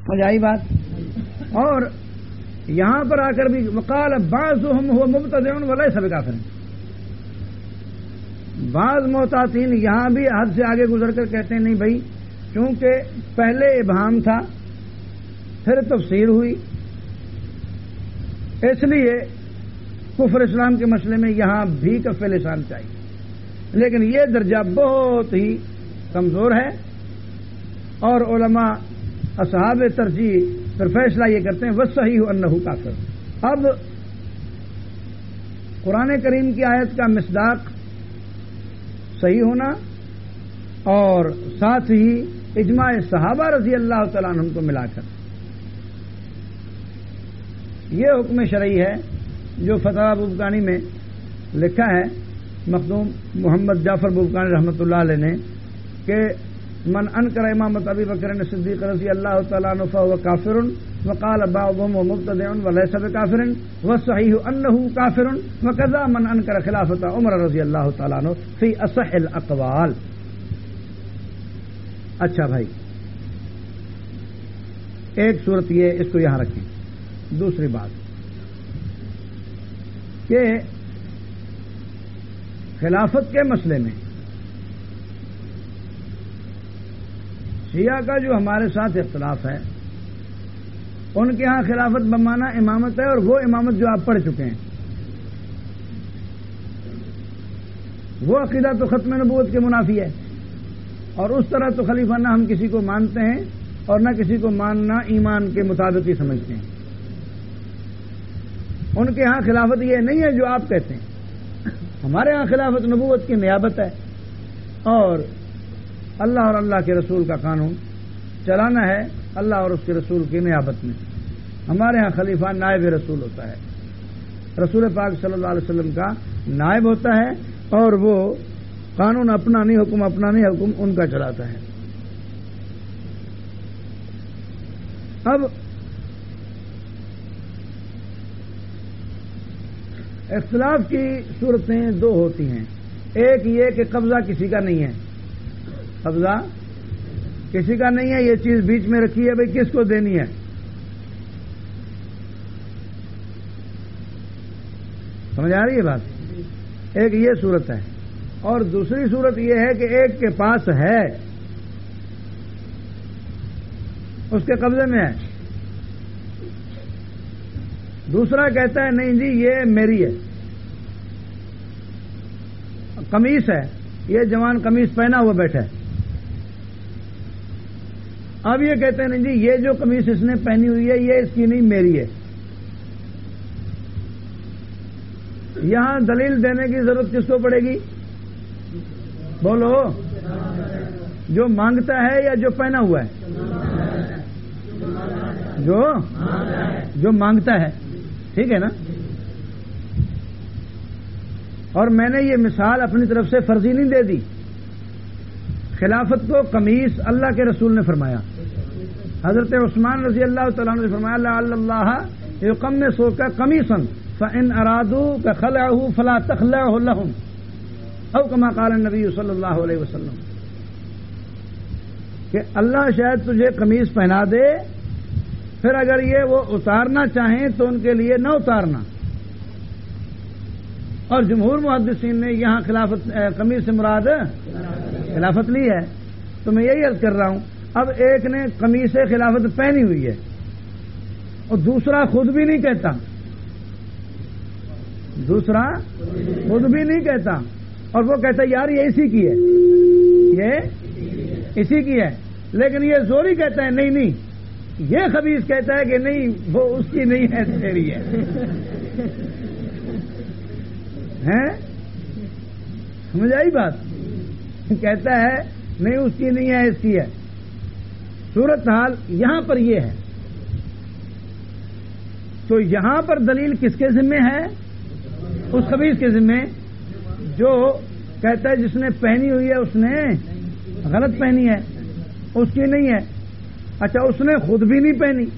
سمجھ آئی بات؟ اور یہاں پر آ کر بھی وقال بعضهم هو مبتدع وليس بکافر، بعض معتاطین یہاں بھی حد سے آگے گزر کر کہتے ہیں نہیں بھائی، چونکہ پہلے ابہام تھا پھر تفسیر ہوئی، اس لیے کفر اسلام کے مسئلے میں یہاں بھی کف لسان چاہیے، لیکن یہ درجہ بہت ہی کمزور ہے، اور علماء اصحاب ترجیح پھر فیصلہ یہ کرتے ہیں وَالصَّحِيحُ أَنَّهُ كَافِرٌ۔ اب قرآن کریم کی آیت کا مصداق صحیح ہونا اور ساتھ ہی اجماع صحابہ رضی اللہ تعالیٰ عنہم کو ملا کر یہ حکم شرعی ہے جو فتح بوبکانی میں لکھا ہے مخدوم محمد جعفر بوبکانی رحمۃ اللہ علیہ نے کہ من انکر امامت ابی بکر صدیق رضی اللہ تعالیٰ عنہ فهو کافر وقال بعضهم مبتدع وليس بکافر والصحیح انه کافر وكذا من انکر خلافت عمر رضی اللہ تعالیٰ عنہ فی اصح الاقوال۔ اچھا بھائی، ایک صورت یہ اس کو یہاں رکھیں۔ دوسری بات کہ خلافت کے مسئلے میں شیعہ کا جو ہمارے ساتھ اختلاف ہے، ان کے ہاں خلافت بمانا امامت ہے، اور وہ امامت جو آپ پڑھ چکے ہیں وہ عقیدہ تو ختم نبوت کے منافی ہے، اور اس طرح تو خلیفہ نہ ہم کسی کو مانتے ہیں اور نہ کسی کو ماننا ایمان کے مطابق ہی سمجھتے ہیں۔ ان کے ہاں خلافت یہ نہیں ہے جو آپ کہتے ہیں، ہمارے ہاں خلافت نبوت کی نیابت ہے، اور اللہ اور اللہ کے رسول کا قانون چلانا ہے اللہ اور اس کے رسول کی نیابت میں۔ ہمارے ہاں خلیفہ نائب رسول ہوتا ہے، رسول پاک صلی اللہ علیہ وسلم کا نائب ہوتا ہے، اور وہ قانون اپنا نہیں، حکم اپنا نہیں، حکم ان کا چلاتا ہے۔ اب اختلاف کی صورتیں دو ہوتی ہیں، ایک یہ کہ قبضہ کسی کا نہیں ہے، قبضہ کسی کا نہیں ہے، یہ چیز بیچ میں رکھی ہے، بھئی کس کو دینی ہے۔ سمجھ آ رہی ہے بات؟ ایک یہ صورت ہے، اور دوسری صورت یہ ہے کہ ایک کے پاس ہے، اس کے قبضے میں ہے، دوسرا کہتا ہے نہیں جی یہ میری ہے۔ قمیص ہے، یہ جوان قمیص پہنا ہوا بیٹھا ہے، اب یہ کہتے ہیں نہیں جی یہ جو قمیص اس نے پہنی ہوئی ہے یہ اس کی نہیں میری ہے۔ یہاں دلیل دینے کی ضرورت کس کو پڑے گی؟ بولو، جو مانگتا ہے یا جو پہنا ہوا ہے؟ جو مانگتا ہے، ٹھیک ہے نا؟ اور میں نے یہ مثال اپنی طرف سے فرضی نہیں دے دی، خلافت کو قمیص اللہ کے رسول نے فرمایا، حضرت عثمان رضی اللہ تعالیٰ عنہ نے فرمایا لعل اللہ یقمصک قمیصا فإن ارادوا خلعه فلا تخلعه لهم او كما قال النبی صلی اللہ علیہ وسلم، کہ اللہ شاید تجھے قمیص پہنا دے، پھر اگر یہ وہ اتارنا چاہیں تو ان کے لیے نہ اتارنا۔ اور جمہور محدثین نے یہاں خلافت قمیص سے مراد خلافت لی ہے، تو میں یہی عرض کر رہا ہوں، اب ایک نے قمیص خلافت پہنی ہوئی ہے اور دوسرا خود بھی نہیں کہتا، اور وہ کہتا یار یہ اسی کی ہے، یہ اسی کی ہے، لیکن یہ زوری کہتا ہے نہیں، یہ خبیث کہتا ہے کہ نہیں وہ اس کی نہیں ہے، تیری ہے۔ سمجھ آئی بات؟ کہتا ہے نہیں اس کی نہیں ہے، اس کی ہے۔ صورت حال یہاں پر یہ ہے، تو یہاں پر دلیل کس کے ذمے ہے؟ اس خبیث کے ذمے جو کہتا ہے جس نے پہنی ہوئی ہے اس نے غلط پہنی ہے، اس کی نہیں ہے۔ اچھا اس نے خود بھی نہیں پہنی،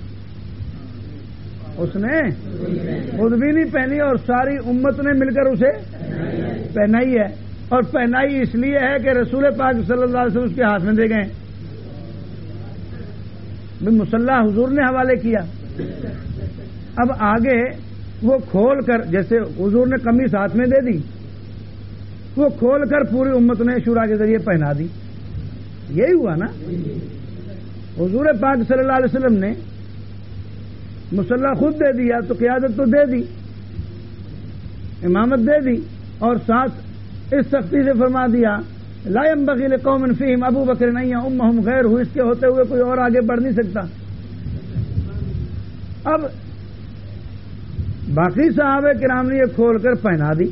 اور ساری امت نے مل کر اسے پہنائی ہے، اور پہنائی اس لیے ہے کہ رسول پاک صلی اللہ علیہ وسلم اس کے ہاتھ میں دے گئے۔ مصلی حضور نے حوالے کیا. اب آگے وہ کھول کر، جیسے حضور نے قمیص ہاتھ میں دے دی، وہ کھول کر پوری امت نے شورا کے ذریعے پہنا دی. یہی ہوا نا. حضور پاک صلی اللہ علیہ وسلم نے مصلی خود دے دیا تو قیادت تو دے دی، امامت دے دی، اور ساتھ اس سختی سے فرما دیا لا ينبغي لقوم فيهم ابو بکر ان يؤمهم غيره، اس کے ہوتے ہوئے کوئی اور آگے بڑھ نہیں سکتا. اب باقی صحابہ کرام نے یہ کھول کر پہنا دی.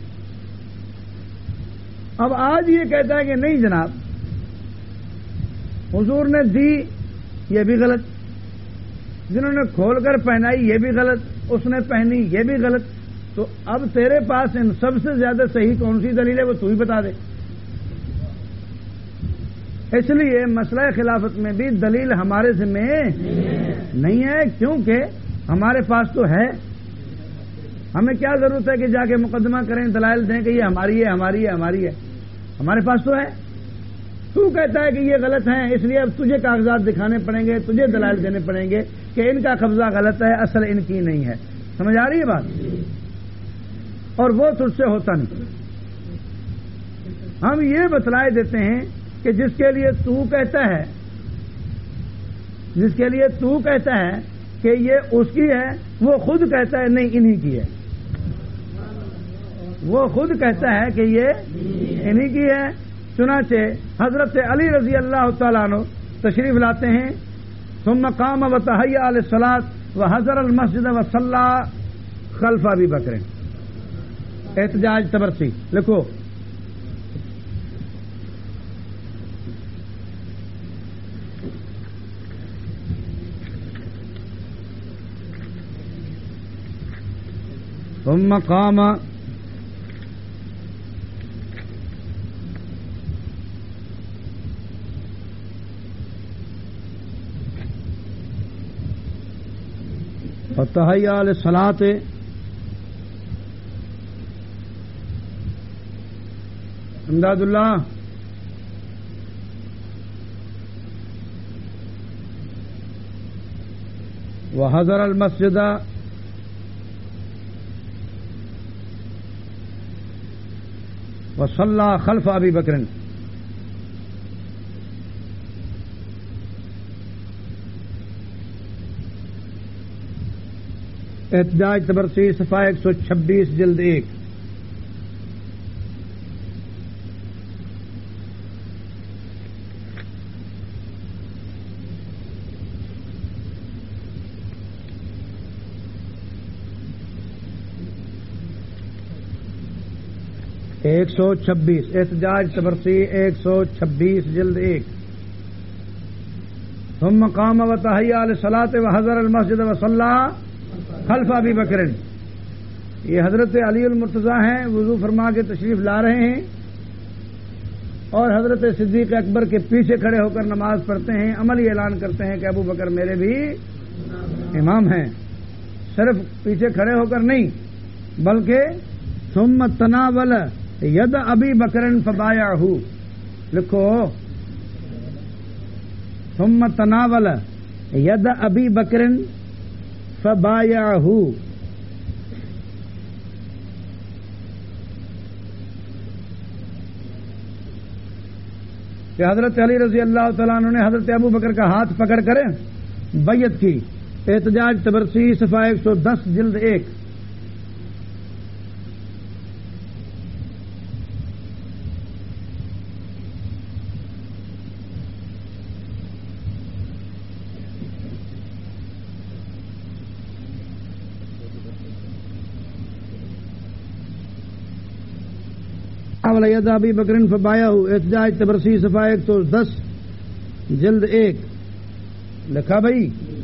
اب آج یہ کہتا ہے کہ نہیں جناب، حضور نے دی یہ بھی غلط، جنہوں نے کھول کر پہنائی یہ بھی غلط، اس نے پہنی یہ بھی غلط. تو اب تیرے پاس ان سب سے زیادہ صحیح کون سی دلیل ہے وہ تو ہی بتا دے. اس لیے مسئلہ خلافت میں بھی دلیل ہمارے ذمہ نہیں ہے، کیونکہ ہمارے پاس تو ہے. ہمیں کیا ضرورت ہے کہ جا کے مقدمہ کریں، دلائل دیں کہ یہ ہماری ہے ہماری ہے ہماری ہے. ہمارے پاس تو ہے. تو کہتا ہے کہ یہ غلط ہیں، اس لیے اب تجھے کاغذات دکھانے پڑیں گے، تجھے دلائل دینے پڑیں گے کہ ان کا قبضہ غلط ہے، اصل ان کی نہیں ہے. سمجھ آ رہی ہے بات؟ اور وہ تجھ سے ہوتا نہیں. ہم یہ بتلائے دیتے ہیں کہ جس کے لیے تو کہتا ہے کہ یہ اس کی ہے، وہ خود کہتا ہے نہیں انہی کی ہے. وہ خود کہتا ہے کہ یہ انہی کی ہے. چنانچہ حضرت علی رضی اللہ تعالیٰ عنہ تشریف لاتے ہیں، ثم قام وتحیّا للصلاۃ وحضر المسجد وصلی خلف ابی بکر. احتجاج تبرسی لکھو. ثم قام وتحیّا للصلاۃ امداد اللہ وحضر المسجد وصلی خلف ابی بکر. احتجاج تبرسی صفحہ 126 جلد 1. احتجاج تبرسی 126 جلد 1. ثم قام وتحیّا للصلاۃ وحضر المسجد وصلی خلف ابی بکر. یہ حضرت علی المرتضیٰ ہیں، وضو فرما کے تشریف لا رہے ہیں اور حضرت صدیق اکبر کے پیچھے کھڑے ہو کر نماز پڑھتے ہیں. عملی اعلان کرتے ہیں کہ ابو بکر میرے بھی امام ہیں. صرف پیچھے کھڑے ہو کر نہیں بلکہ ثم تناول ید ابی بکر فبایعہ. لکھو ثم تناول ید ابی بکر فبایعہ. کہ حضرت علی رضی اللہ تعالیٰ عنہ نے حضرت ابو بکر کا ہاتھ پکڑ کر بیعت کی. احتجاج تبرسی صفحہ 110 جلد 1. ید ابی بکر فبایعہ. احتجاج تبرسی صفحہ 110 جلد 1. لکھا بھائی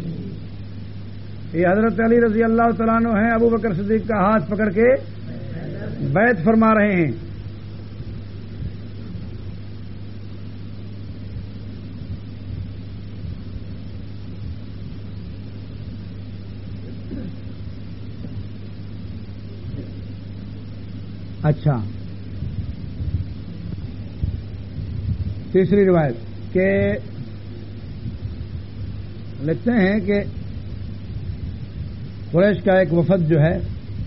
یہ حضرت علی رضی اللہ تعالیٰ عنہ ہیں، ابو بکر صدیق کا ہاتھ پکڑ کے بیعت فرما رہے ہیں. اچھا، تیسری روایت کہ لکھتے ہیں کہ قریش کا ایک وفد جو ہے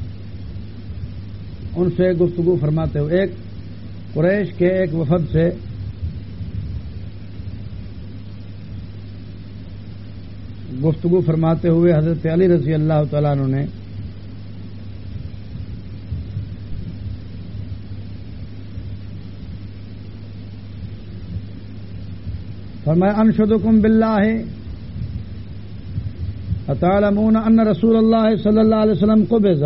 ان سے گفتگو فرماتے ہوئے، ایک قریش کے ایک وفد سے گفتگو فرماتے ہوئے حضرت علی رضی اللہ تعالیٰ عنہ نے فرمایا انشدکم باللہ اتعلمون ان رسول اللہ صلی اللہ علیہ وسلم قبض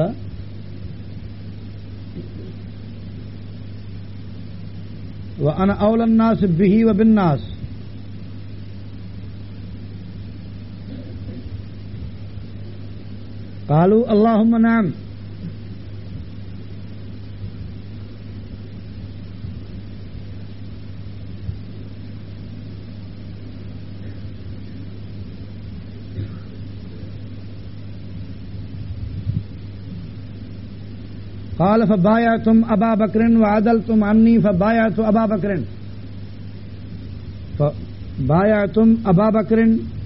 وانا اولى الناس به وبالناس قالوا اللهم نعم قال فبايعتم ابا بكر وعدلتم عني فبايعت ابا بكر فبايعتم ابا بكر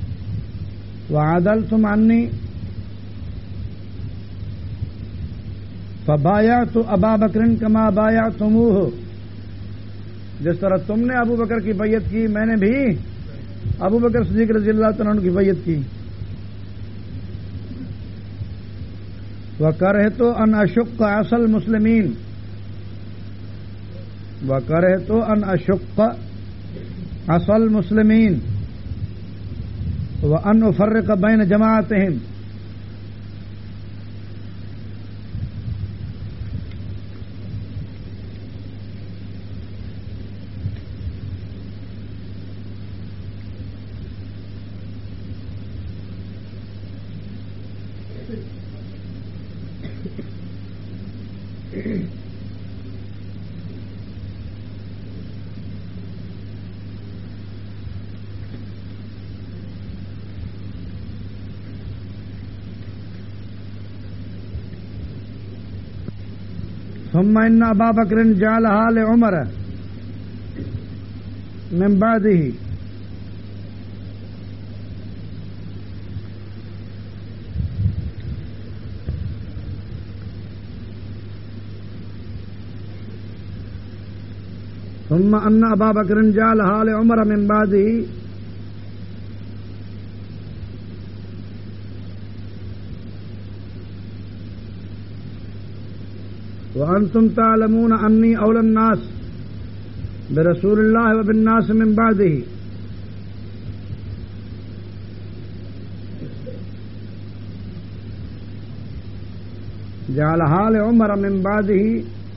وعدلتم عني فبايعت ابا بكر كما بايعتموه، جس طرح تم نے ابو بکر کی بیعت کی میں نے بھی ابو بکر صدیق رضی اللہ تعالیٰ عنہ کی بیعت کی. وَكَرِهْتُ أَنْ أَشُقَّ عَصَى الْمُسْلِمِينَ وَكَرِهْتُ أَنْ أَشُقَّ عَصَى الْمُسْلِمِينَ وَأَنْ أُفَرِّقَ بَيْنَ جَمَاعَتِهِمْ. ثم ان ابا بکر جعلها لعمر من بعده ثم ان ابا بکر جعلها لعمر من بعده وأنتم تعلمون أني أولى الناس برسول الله وبالناس من بعده جعلها لعمر من بعده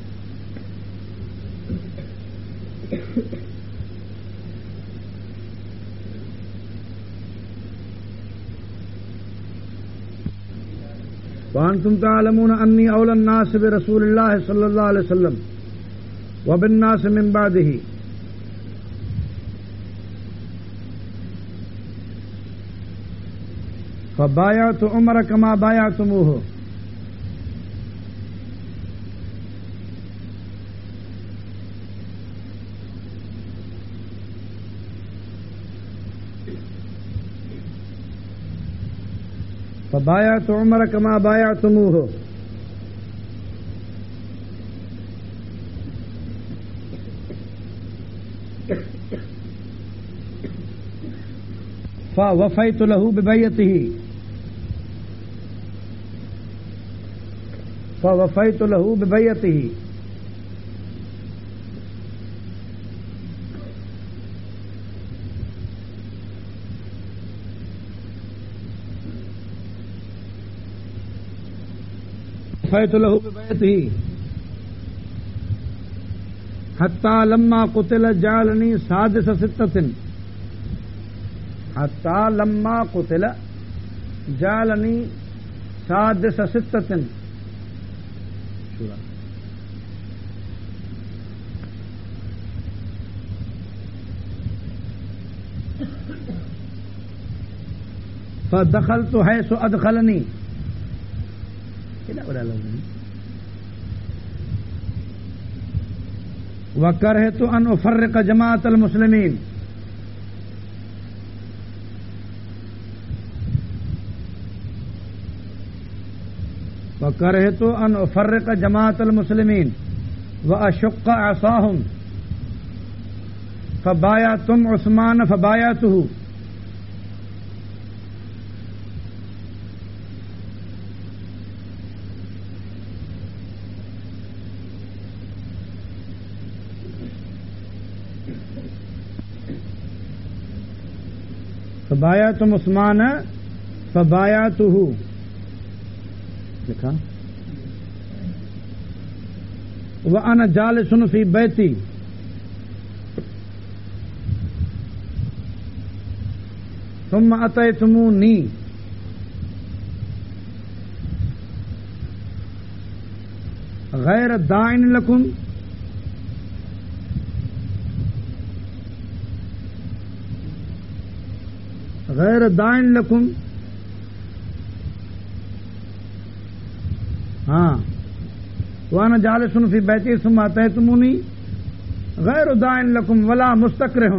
وأنتم تعلمون أني أولى الناس برسول الله صلى الله عليه وسلم وبالناس من بعده فبايعت عمر كما بايعتموه. فبايعت عمر كما بايعتموه. فوفيت له ببيعته فوفيت له ببيعته وفيت له ببيعته حتى لما قتل جعلني سادس ستة حتى لما قتل جعلني سادس ستة. فدخلت حيث أدخلني وكرهت أن أفرق جماعة المسلمين وَكَرِهْتُ أَنْ أُفَرِّقَ جَمَاعَةَ الْمُسْلِمِينَ وَأَشُقَّ عَصَاهُمْ فَبَايَعْتُمْ عُثْمَانَ فَبَايَعْتُهُ. فبايعتم عثمان فبايعته لکھا. وأنا جالس في بيتي ثم أتيتموني غير داع لكم غیر داعٍ لکم. ہاں وانا جالس فی بیتی ثم اتیتمونی غیر داعٍ لکم ولا مستکرہ.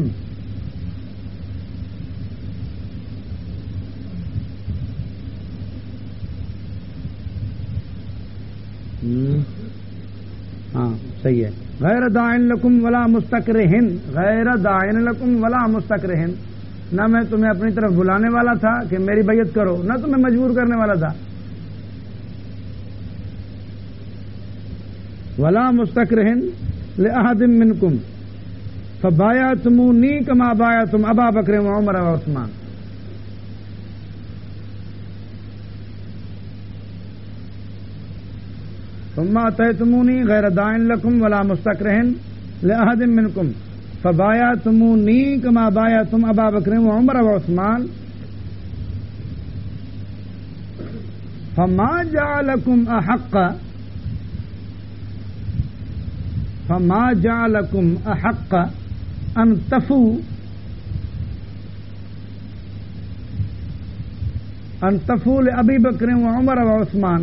ہاں صحیح ہے. غیر داعٍ لکم ولا مستکرہ، غیر داعٍ لکم ولا مستکرہ. نہ میں تمہیں اپنی طرف بلانے والا تھا کہ میری بیعت کرو، نہ تمہیں مجبور کرنے والا تھا. ولا مستکرہ لأحد منکم فبایعتمونی کما بایعتم ابا بکر وعمر وعثمان. ثم اتیتمونی غیر داع لکم ولا مستکرہ لأحد منکم فبایعتمونی کما بایعتم ابا بکر وعمر وعثمان فما جعلکم احق ان تفوا لابی بکر وعمر وعثمان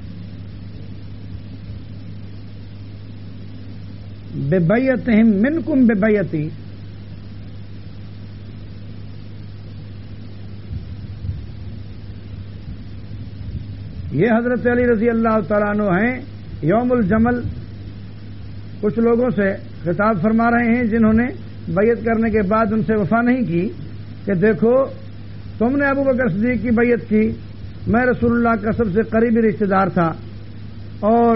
ببیعتہم منکم ببیعتی. یہ حضرت علی رضی اللہ تعالیٰ عنہ ہیں. یوم الجمل کچھ لوگوں سے خطاب فرما رہے ہیں جنہوں نے بیعت کرنے کے بعد ان سے وفا نہیں کی کہ دیکھو تم نے ابو بکر صدیق کی بیعت کی، میں رسول اللہ کا سب سے قریبی رشتہ دار تھا، اور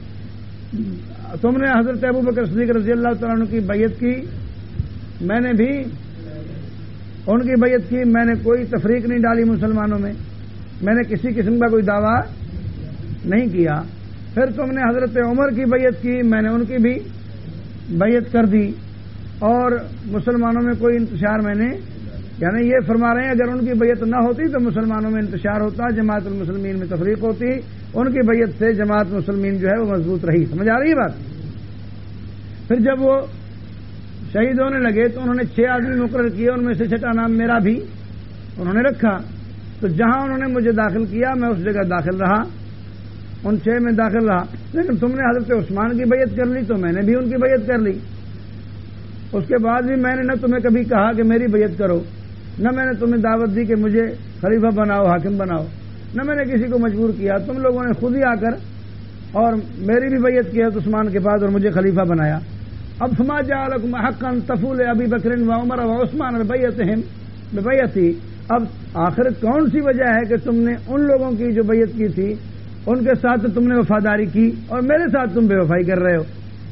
تم نے حضرت ابو بکر صدیق رضی اللہ تعالیٰ عنہ کی بیعت کی، میں نے بھی ان کی بیعت کی. میں نے کوئی تفریق نہیں ڈالی مسلمانوں میں نے کسی قسم کا کوئی دعویٰ نہیں کیا. پھر تم نے حضرت عمر کی بیعت کی، میں نے ان کی بھی بیعت کر دی، اور مسلمانوں میں کوئی انتشار میں نے، یعنی یہ فرما رہے ہیں اگر ان کی بیعت نہ ہوتی تو مسلمانوں میں انتشار ہوتا، جماعت المسلمین میں تفریق ہوتی. ان کی بیعت سے جماعت مسلمین جو ہے وہ مضبوط رہی. سمجھ آ رہی ہے بات؟ پھر جب وہ شہید ہونے لگے تو انہوں نے 6 آدمی مقرر کیے، ان میں سے 6واں نام میرا بھی انہوں نے رکھا. تو جہاں انہوں نے مجھے داخل کیا میں اس جگہ داخل رہا، ان 6 میں داخل رہا. لیکن تم نے حضرت عثمان کی بیعت کر لی تو میں نے بھی ان کی بیعت کر لی. اس کے بعد بھی میں نے نہ تمہیں کبھی کہا کہ میری بیعت کرو، نہ میں نے تمہیں دعوت دی کہ مجھے خلیفہ بناؤ، حاکم بناؤ، نہ میں نے کسی کو مجبور کیا. تم لوگوں نے خود ہی آ کر اور میری بھی بیعت کی حضرت عثمان کے بعد اور مجھے خلیفہ بنایا. اب فما جعلکم حقا تفوا لابی بکر وعمر وعثمان ببیعتہم ببیعتی. اب آخر کون سی وجہ ہے کہ تم نے ان لوگوں کی جو بیعت کی تھی ان کے ساتھ تم نے وفاداری کی اور میرے ساتھ تم بے وفائی کر رہے ہو؟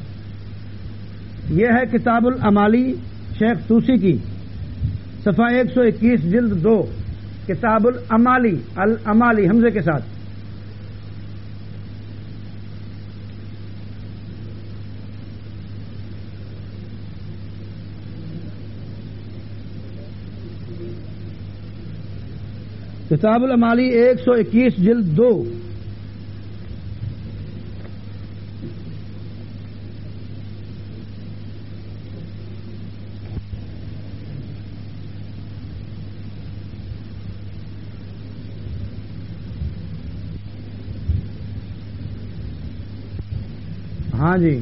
یہ ہے کتاب الامالی شیخ طوسی کی، صفحہ 121 جلد 2. کتاب الامالی، الامالی حمزے کے ساتھ. کتاب الامالی 121 جلد 2. ہاں جی،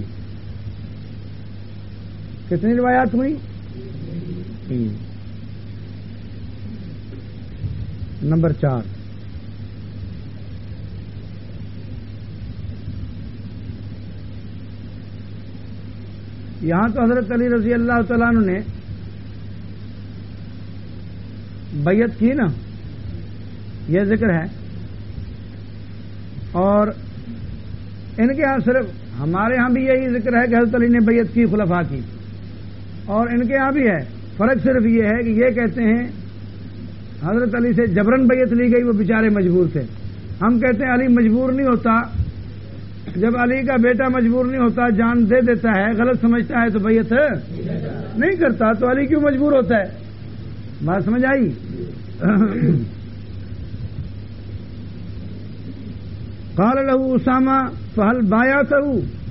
کتنی روایات ہوئی؟ نمبر 4. یہاں تو حضرت علی رضی اللہ تعالیٰ عنہ نے بیعت کی نا، یہ ذکر ہے، اور ان کے ہاں صرف، ہمارے ہاں بھی یہی ذکر ہے کہ حضرت علی نے بیعت کی خلفاء کی، اور ان کے ہاں بھی ہے، فرق صرف یہ ہے کہ یہ کہتے ہیں حضرت علی سے جبرن بیعت لی گئی، وہ بیچارے مجبور تھے. ہم کہتے ہیں علی مجبور نہیں ہوتا، جب علی کا بیٹا مجبور نہیں ہوتا، جان دے دیتا ہے، غلط سمجھتا ہے تو بیعت نہیں کرتا، تو علی کیوں مجبور ہوتا ہے؟ بات سمجھ آئی؟ قال له اسامہ فهل بایعته،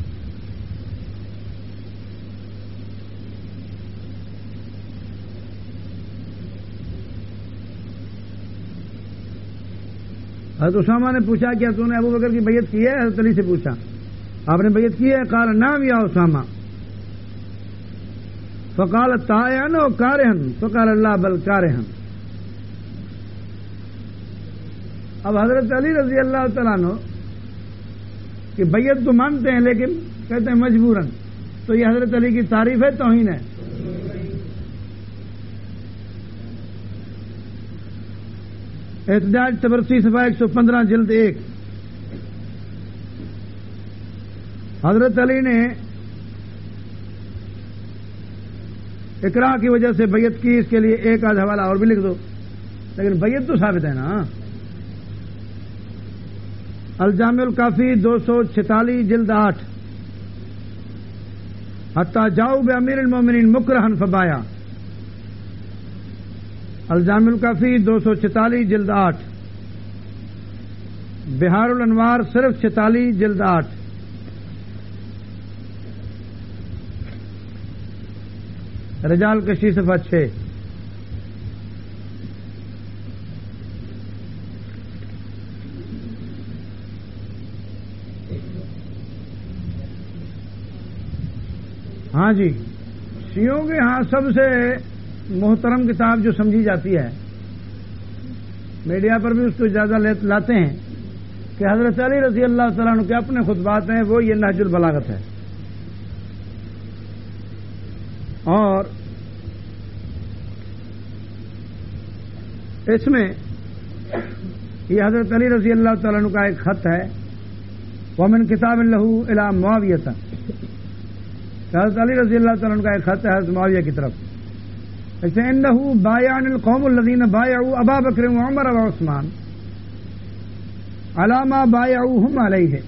حضرت اسامہ نے پوچھا کیا تو نے ابو بکر کی بیعت کی ہے؟ حضرت علی سے پوچھا آپ نے بیعت کی ہے؟ قال نعم یا اسامہ. فقال طائعا و کارہا فقال اللہ بل کارہا. اب حضرت علی رضی اللہ تعالیٰ عنہ کہ بیعت تو مانتے ہیں لیکن کہتے ہیں مجبوراً، تو یہ حضرت علی کی تعریف ہے توہین ہے؟ احتجاج تبرسی صفحہ 115 جلد 1. حضرت علی نے اکراہ کی وجہ سے بیعت کی، اس کے لیے ایک آدھ حوالہ اور بھی لکھ دو، لیکن بیعت تو ثابت ہے نا. الجامع الکافی 246 جلد 8. حتی جاؤ بامیر المومنین مکرہن فبایا. الجامع الکافی 246 جلد 8. بہار الانوار صرف 46 جلد 8. رجال کشی صفحہ 6. ہاں جی، شیعوں کے ہاں سب سے محترم کتاب جو سمجھی جاتی ہے، میڈیا پر بھی اس کو زیادہ لاتے ہیں، کہ حضرت علی رضی اللہ تعالیٰ عنہ کے اپنے خطبات ہیں، وہ یہ نہج البلاغت ہے. اور اس میں یہ حضرت علی رضی اللہ تعالیٰ عنہ کا ایک خط ہے، ومن کتاب لہو الی معاویہ، حضرت علی رضی اللہ تعالیٰ عنہ کا ایک خط ہے حضرت معاویہ کی طرف. ایسے انہو بایعن القوم الذین بایعوا ابا بکر وعمر وعثمان علی ما بایعوہم علیہ.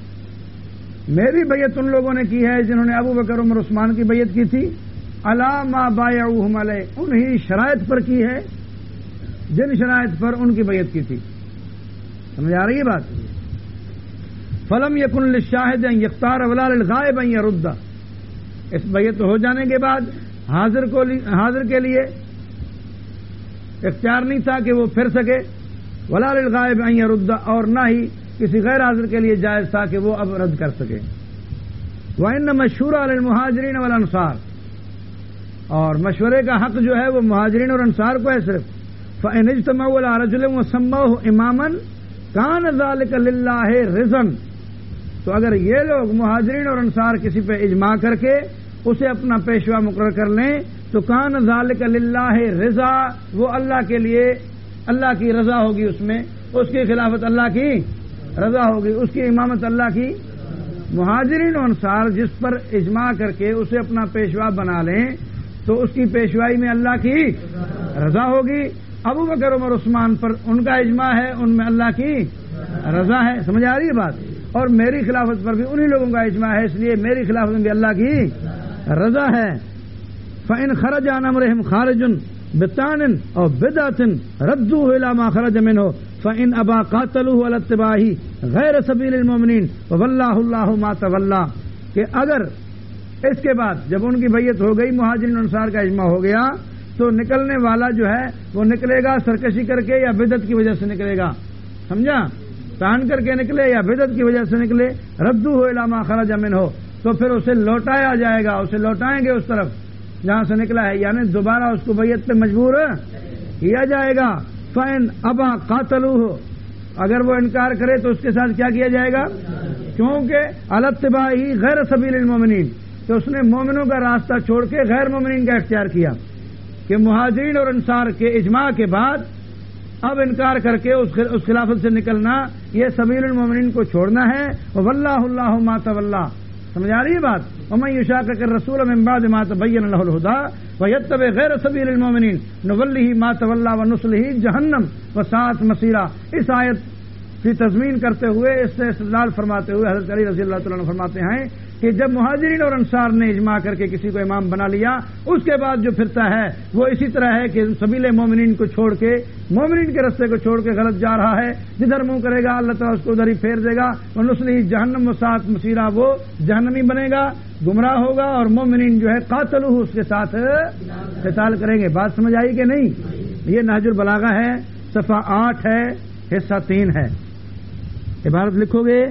میری بیعت ان لوگوں نے کی ہے جنہوں نے ابو بکر عمر عثمان کی بیعت کی تھی، علی ما بایعوہم علیہ، انہی شرائط پر کی ہے جن شرائط پر ان کی بیعت کی تھی. سمجھ آ رہی ہے بات؟ فلم یکن للشاہد ان یختار ولا للغائب ان یرد. اس بیعت ہو جانے کے بعد حاضر کے لیے اختیار نہیں تھا کہ وہ پھر سکے، ولا للغائب ان یرد، اور نہ ہی کسی غیر حاضر کے لیے جائز تھا کہ وہ اب رد کر سکے. وَإِنَّ مَشْهُورَ لِلْمُهَاجِرِينَ وَالْأَنصَارِ، اور مشورے کا حق جو ہے وہ مہاجرین اور انصار کو ہے صرف. فَإِنِ اجْتَمَعُوا عَلَىٰ رَجُلٍ وَسَمَّوْهُ إِمَامًا كَانَ ذَلِكَ لِلَّهِ رِضًا. تو اگر یہ لوگ مہاجرین اور انصار کسی پہ اجماع کر کے اسے اپنا پیشوا مقرر کر لیں تو کان ذالک للہ رضا، وہ اللہ کے لیے اللہ کی رضا ہوگی، اس میں اس کی خلافت اللہ کی رضا ہوگی، اس کی امامت اللہ کی. مہاجرین و انصار جس پر اجماع کر کے اسے اپنا پیشوا بنا لیں تو اس کی پیشوائی میں اللہ کی رضا ہوگی. ابو بکر عمر عثمان پر ان کا اجماع ہے، ان میں اللہ کی رضا ہے. سمجھ آ رہی ہے بات؟ اور میری خلافت پر بھی انہی لوگوں کا اجماع ہے، اس لیے میری خلافت میں بھی اللہ کی رضا ہے. فَإِنْ خَرَجَ عَنْ أَمْرِهِمْ خَارِجٌ بِطَعْنٍ أَوْ بِدْعَةٍ رَدُّوهُ إِلَىٰ مَا خَرَجَ مِنْهُ فَإِنْ أَبَىٰ قَاتَلُوهُ عَلَى اتِّبَاعِهِ غَيْرَ سَبِيلِ الْمُؤْمِنِينَ وَوَلَّاهُ اللَّهُ مَا تَوَلَّىٰ. کہ اگر اس کے بعد جب ان کی بیعت ہو گئی، مہاجرین انصار کا اجماع ہو گیا، تو نکلنے والا جو ہے وہ نکلے گا سرکشی کر کے یا بدعت کی وجہ سے نکلے گا. سمجھا؟ تان کر کے نکلے یا بدعت کی وجہ سے نکلے، ردوہ الی ما خرج منہ، تو پھر اسے لوٹایا جائے گا، اسے لوٹائیں گے اس طرف جہاں سے نکلا ہے، یعنی دوبارہ اس کو بیعت پہ مجبور کیا جائے گا. فَإِنْ أَبَىٰ قَاتَلُوهُ، اگر وہ انکار کرے تو اس کے ساتھ کیا کیا جائے گا؟ کیونکہ علی اتباعہ غیر سبیل المؤمنین، کہ اس نے مومنوں کا راستہ چھوڑ کے غیر مومنین کا اختیار کیا کہ مہاجرین اور انصار کے اجماع کے بعد اب انکار کر کے اس خلافت سے نکلنا یہ سبیل المومنین کو چھوڑنا ہے. واللہ اللہ ما تولی. سمجھ آ رہی ہے بات؟ ومن یشاقق الرسول من بعد ما تبین له الهدى ویتبع غیر سبیل المومنین نولہ ما تولی ونصلہ جہنم وساءت مصیرا. اس آیت کی تضمین کرتے ہوئے اس سے استدلال فرماتے ہوئے حضرت علی رضی اللہ تعالیٰ عنہ فرماتے ہیں کہ جب مہاجرین اور انصار نے اجماع کر کے کسی کو امام بنا لیا اس کے بعد جو پھرتا ہے وہ اسی طرح ہے کہ سبیل مومنین کو چھوڑ کے مومنین کے رستے کو چھوڑ کے غلط جا رہا ہے. جدھر منہ کرے گا اللہ تعالیٰ اس کو ادھر ہی پھیر دے گا. ونصلہ جہنم وساءت مصیرا. وہ جہنمی بنے گا, گمراہ ہوگا, اور مومنین جو ہے قاتلوہ اس کے ساتھ قتال کریں گے. بات سمجھ آئی کہ نہیں؟ یہ نہج البلاغہ ہے, صفحہ 8 ہے, حصہ 3 ہے. عبارت لکھو گے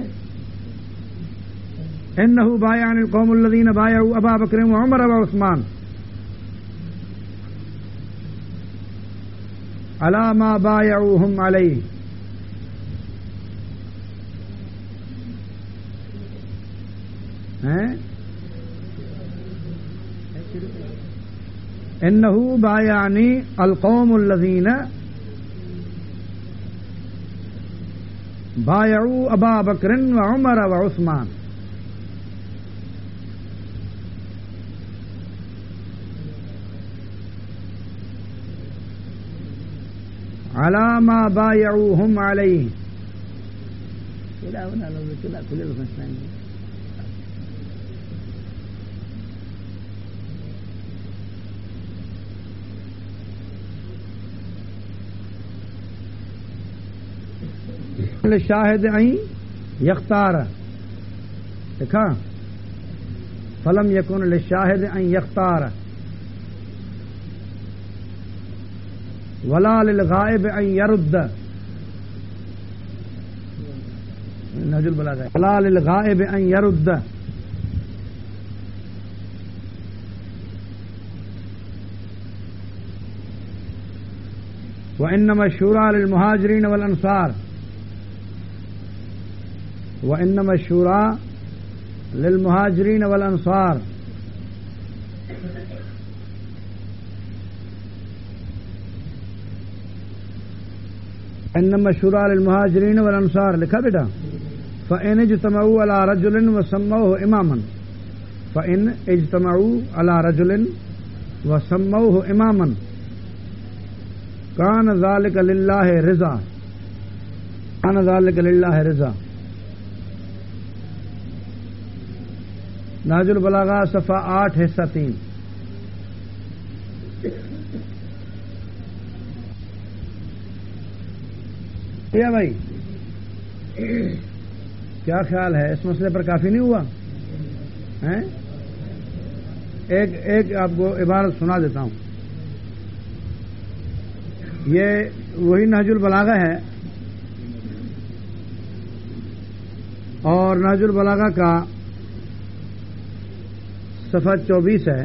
انہ بایعن القوم الذین بایعوا ابا بکر وعمر وعثمان علی ما بایعوہم علیہ. انہ بایعنی القوم الذین بایعوا ابا بکر وعمر وعثمان علی ما بایعوہم علیہ. شاہد این یختار دیکھا فلم یکن للشاہد ان یختار ولا للغائب ان یرد. نہج البلاغہ ولا للغائب ان یرد. وانما الشورى للمهاجرين والانصار وانما الشورى للمهاجرين والانصار انما الشورى للمهاجرين والانصار. لکھا بیٹا؟ فان اجتمعوا على رجل وسموه اماما فان اجتمعوا على رجل وسموه اماما كان ذلك لله رضا. كان ذلك لله رضا. نہج البلاغہ صفحہ 8 حصہ 3. کیا بھائی کیا خیال ہے اس مسئلے پر؟ کافی نہیں ہوا؟ ایک آپ کو عبارت سنا دیتا ہوں. یہ وہی نہج البلاغہ ہے اور نہج البلاغہ کا صفحہ 24 ہے.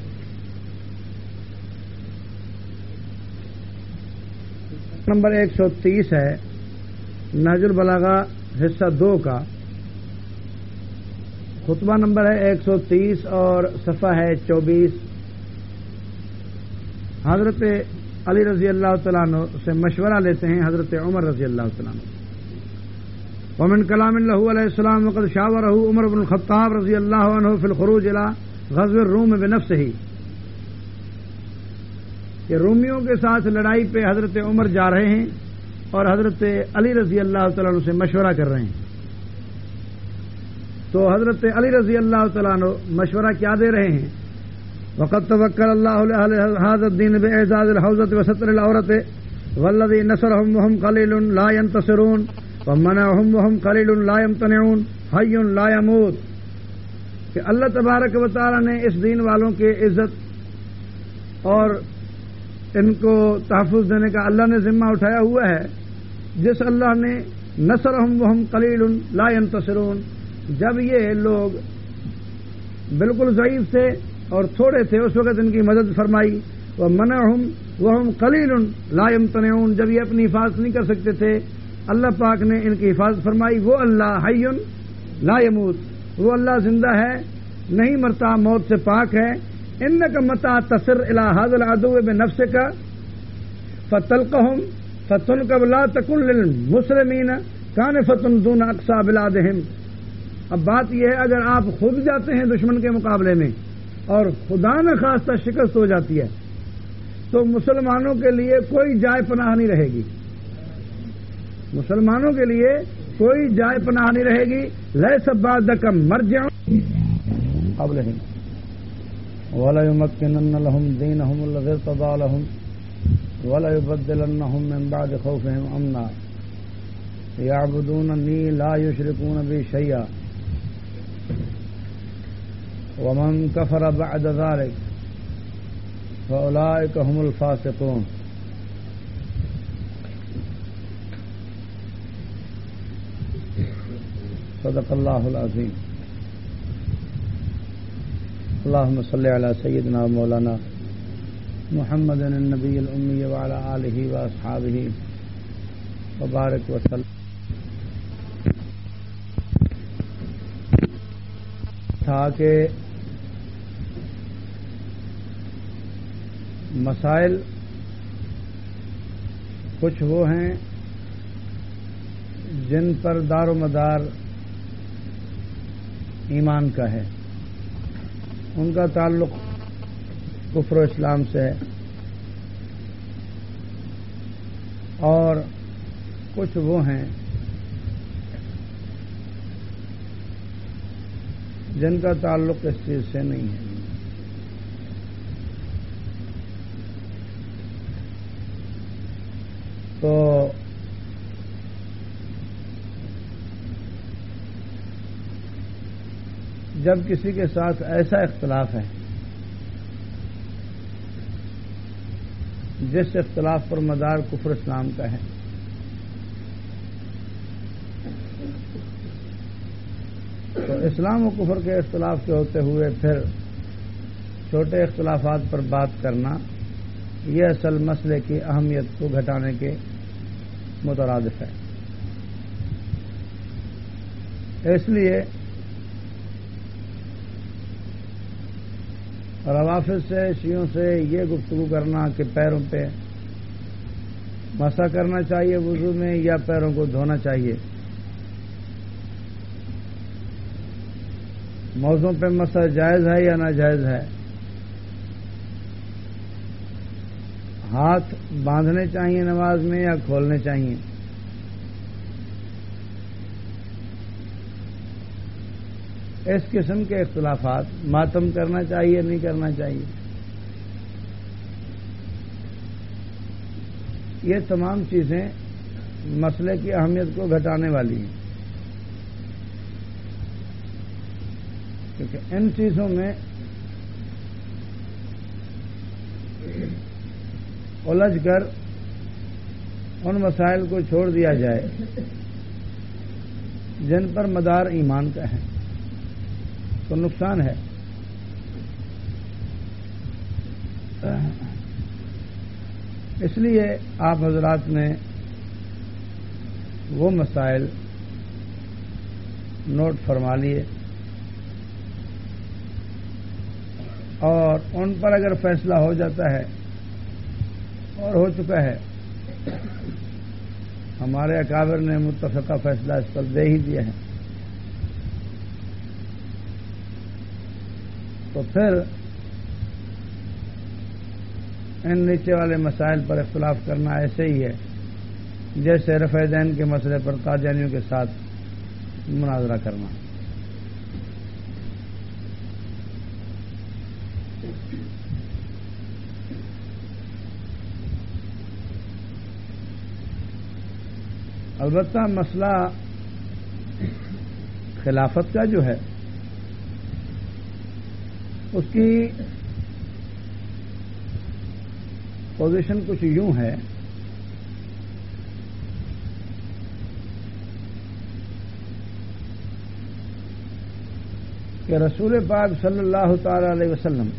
نمبر 130 ہے نہج البلاغہ حصہ 2 کا. خطبہ نمبر ہے 130 اور صفحہ ہے 24. حضرت علی رضی اللہ تعالیٰ عنہ سے مشورہ لیتے ہیں حضرت عمر رضی اللہ تعالیٰ عنہ. ومن کلام اللہ علیہ السلام وقد شاورہ عمر بن الخطاب رضی اللہ عنہ فی الخروج الی غزو الروم بنفسہ. کہ رومیوں کے ساتھ لڑائی پہ حضرت عمر جا رہے ہیں اور حضرت علی رضی اللہ تعالیٰ عنہ سے مشورہ کر رہے ہیں. تو حضرت علی رضی اللہ تعالیٰ عنہ مشورہ کیا دے رہے ہیں؟ وقد توکل اللہ علی ھذا الدین باعزاز الحوزۃ وستر العورۃ والذی نصرهم وهم قلیل لا ينتصرون ومنعهم وهم قلیل لا يمتنعون حی لا يموت. کہ اللہ تبارک و تعالیٰ نے اس دین والوں کے عزت اور ان کو تحفظ دینے کا اللہ نے ذمہ اٹھایا ہوا ہے. جس اللہ نے نصرهم وهم قلیل لا ينتصرون، جب یہ لوگ بالکل ضعیف تھے اور تھوڑے تھے اس وقت ان کی مدد فرمائی. ومنعهم وهم قلیل لا يمتنعون، جب یہ اپنی حفاظت نہیں کر سکتے تھے اللہ پاک نے ان کی حفاظت فرمائی. وہ اللہ حی لا يموت، وہ اللہ زندہ ہے نہیں مرتا، موت سے پاک ہے. انک متا تصر الی ھذا العدو بنفسک فتلقهم فتنقب لا تکن للمسلمین کانفۃ دون اقصى بلادہم. اب بات یہ ہے اگر آپ خود جاتے ہیں دشمن کے مقابلے میں اور خدا نہ خواستہ شکست ہو جاتی ہے تو مسلمانوں کے لیے کوئی جائے پناہ نہیں رہے گی. مسلمانوں کے لیے کوئی جائے پناہ نہیں رہے گی. لیس بعدک مرجع قبلہم وَلَيُمَكِّنَنَّ لَهُمْ دِينَهُمُ الَّذِي ارْتَضَىٰ لَهُمْ وَلَيُبَدِّلَنَّهُم مِّن بَعْدِ خَوْفِهِمْ أَمْنًا يَعْبُدُونَنِي لَا يُشْرِكُونَ بِي شَيْئًا وَمَن كَفَرَ بَعْدَ ذَلِكَ فَأُولَٰئِكَ هُمُ الْفَاسِقُونَ. صدق اللہ العظیم. اللهم صل على سيدنا مولانا محمد النبي الأمي وعلى آله وأصحابه وبارك وسلم. تھا کہ مسائل کچھ وہ ہیں جن پر دار و مدار ایمان کا ہے، ان کا تعلق کفر و اسلام سے ہے، اور کچھ وہ ہیں جن کا تعلق اس چیز سے نہیں ہے. تو جب کسی کے ساتھ ایسا اختلاف ہے جس اختلاف پر مدار کفر اسلام کا ہے، تو اسلام و کفر کے اختلاف کے ہوتے ہوئے پھر چھوٹے اختلافات پر بات کرنا یہ اصل مسئلے کی اہمیت کو گھٹانے کے مترادف ہے. اس لیے روافض سے، شیعوں سے یہ گفتگو کرنا کہ پیروں پہ مسح کرنا چاہیے وضو میں یا پیروں کو دھونا چاہیے، موزوں پہ مسح جائز ہے یا ناجائز ہے، ہاتھ باندھنے چاہیے نماز میں یا کھولنے چاہیے، اس قسم کے اختلافات، ماتم کرنا چاہیے نہیں کرنا چاہیے، یہ تمام چیزیں مسئلے کی اہمیت کو گھٹانے والی ہیں. کیونکہ ان چیزوں میں الجھ کر ان مسائل کو چھوڑ دیا جائے جن پر مدار ایمان کا ہے تو نقصان ہے. اس لیے آپ حضرات نے وہ مسائل نوٹ فرما لیے اور ان پر اگر فیصلہ ہو جاتا ہے اور ہو چکا ہے، ہمارے اکابر نے متفقہ فیصلہ اس پر دے ہی دیا ہے، تو پھر ان نیچے والے مسائل پر اختلاف کرنا ایسے ہی ہے جیسے رفع دین کے مسئلے پر قادیانیوں کے ساتھ مناظرہ کرنا. البتہ مسئلہ خلافت کا جو ہے اس کی پوزیشن کچھ یوں ہے کہ رسول پاک صلی اللہ تعالی علیہ وسلم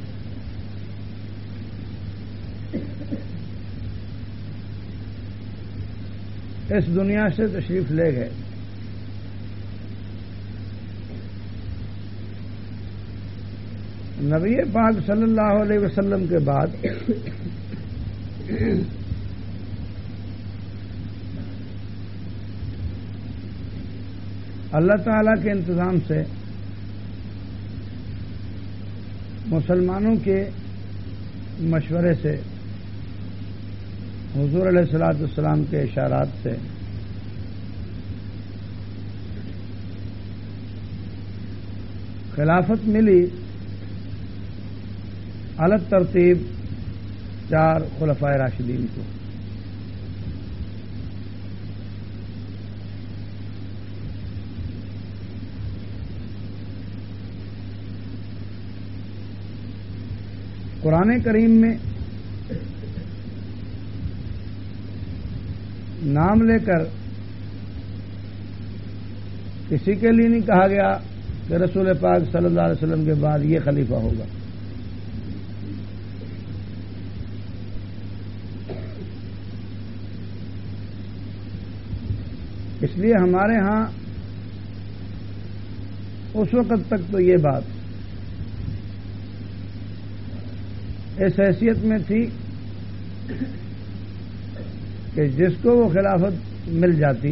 اس دنیا سے تشریف لے گئے نبی پاک صلی اللہ علیہ وسلم کے بعد اللہ تعالی کے انتظام سے مسلمانوں کے مشورے سے حضور علیہ الصلوۃ والسلام کے اشارات سے خلافت ملی الگ ترتیب 4 خلفائے راشدین کو. قرآن کریم میں نام لے کر کسی کے لیے نہیں کہا گیا کہ رسول پاک صلی اللہ علیہ وسلم کے بعد یہ خلیفہ ہوگا. اس لیے ہمارے ہاں اس وقت تک تو یہ بات اس حیثیت میں تھی کہ جس کو وہ خلافت مل جاتی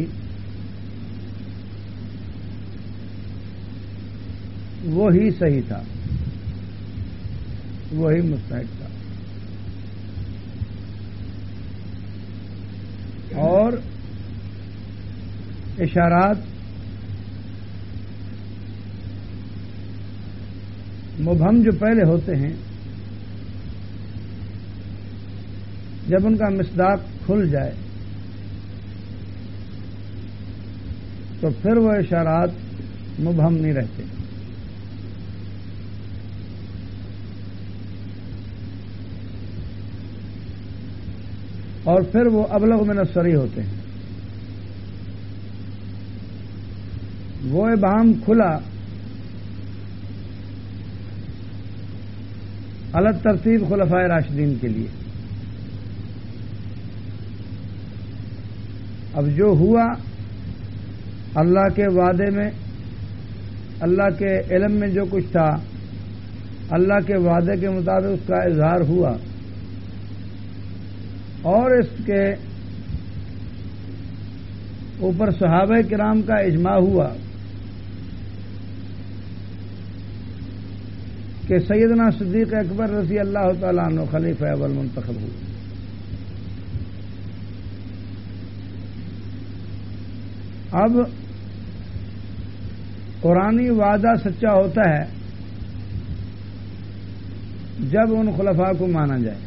وہی صحیح تھا، وہی مستحق تھا. اور اشارات مبہم جو پہلے ہوتے ہیں جب ان کا مصداق کھل جائے تو پھر وہ اشارات مبہم نہیں رہتے. اور پھر وہ ابلغ من الصریح ہوتے ہیں. وہ ابہام کھلا الگ ترتیب خلفائے راشدین کے لیے. اب جو ہوا اللہ کے وعدے میں، اللہ کے علم میں جو کچھ تھا اللہ کے وعدے کے مطابق اس کا اظہار ہوا، اور اس کے اوپر صحابہ کرام کا اجماع ہوا کہ سیدنا صدیق اکبر رضی اللہ تعالیٰ عنہ خلیفہ اول منتخب ہوئے. اب قرآنی وعدہ سچا ہوتا ہے جب ان خلفاء کو مانا جائے.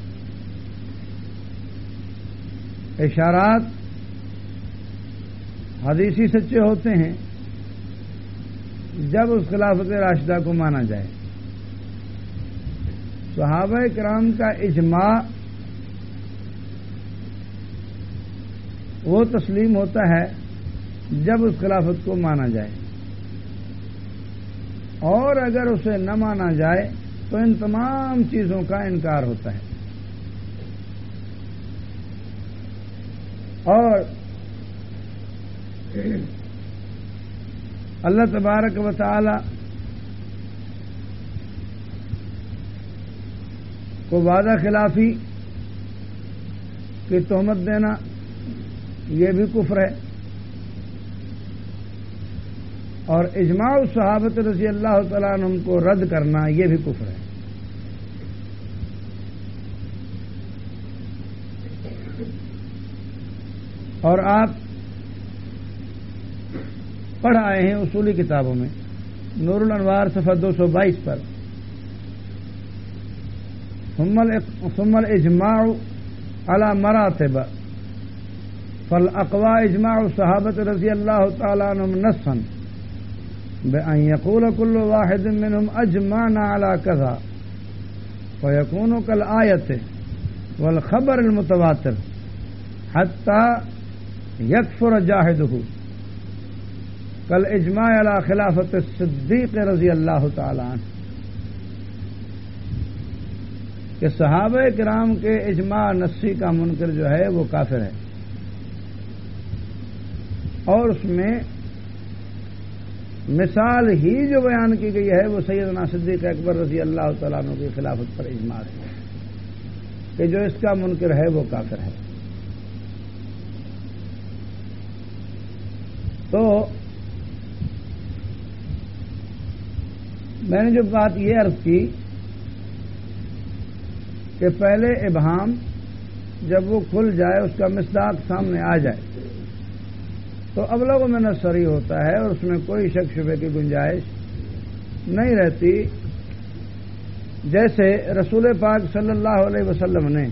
اشارات حدیثی سچے ہوتے ہیں جب اس خلافت راشدہ کو مانا جائے. صحابہ کرام کا اجماع وہ تسلیم ہوتا ہے جب اس خلافت کو مانا جائے، اور اگر اسے نہ مانا جائے تو ان تمام چیزوں کا انکار ہوتا ہے. اور اللہ تبارک و تعالی کو وعدہ خلافی کی تہمت دینا یہ بھی کفر ہے، اور اجماع صحابت رضی اللہ تعالیٰ عنہم کو رد کرنا یہ بھی کفر ہے. اور آپ پڑھ آئے ہیں اصولی کتابوں میں نور الانوار صفحہ 222 پر ثم الاجماع على مراتب فالاقوى اجماع الصحابة رضي الله تعالى عنهم نصا بأن يقول كل واحد منهم أجمعنا على كذا فيكون كالآية والخبر المتواتر حتى يكفر جاهده كالإجماع على خلافة الصديق رضي الله تعالى عنه. کہ صحابہ کرام کے اجماع نصی کا منکر جو ہے وہ کافر ہے، اور اس میں مثال ہی جو بیان کی گئی ہے وہ سیدنا صدیق اکبر رضی اللہ تعالیٰ عنہ کی خلافت پر اجماع ہے کہ جو اس کا منکر ہے وہ کافر ہے۔ تو میں نے جو بات یہ عرض کی کہ پہلے ابہام جب وہ کھل جائے، اس کا مصداق سامنے آ جائے تو ابلغ من الصریح ہوتا ہے اور اس میں کوئی شک شبے کی گنجائش نہیں رہتی۔ جیسے رسول پاک صلی اللہ علیہ وسلم نے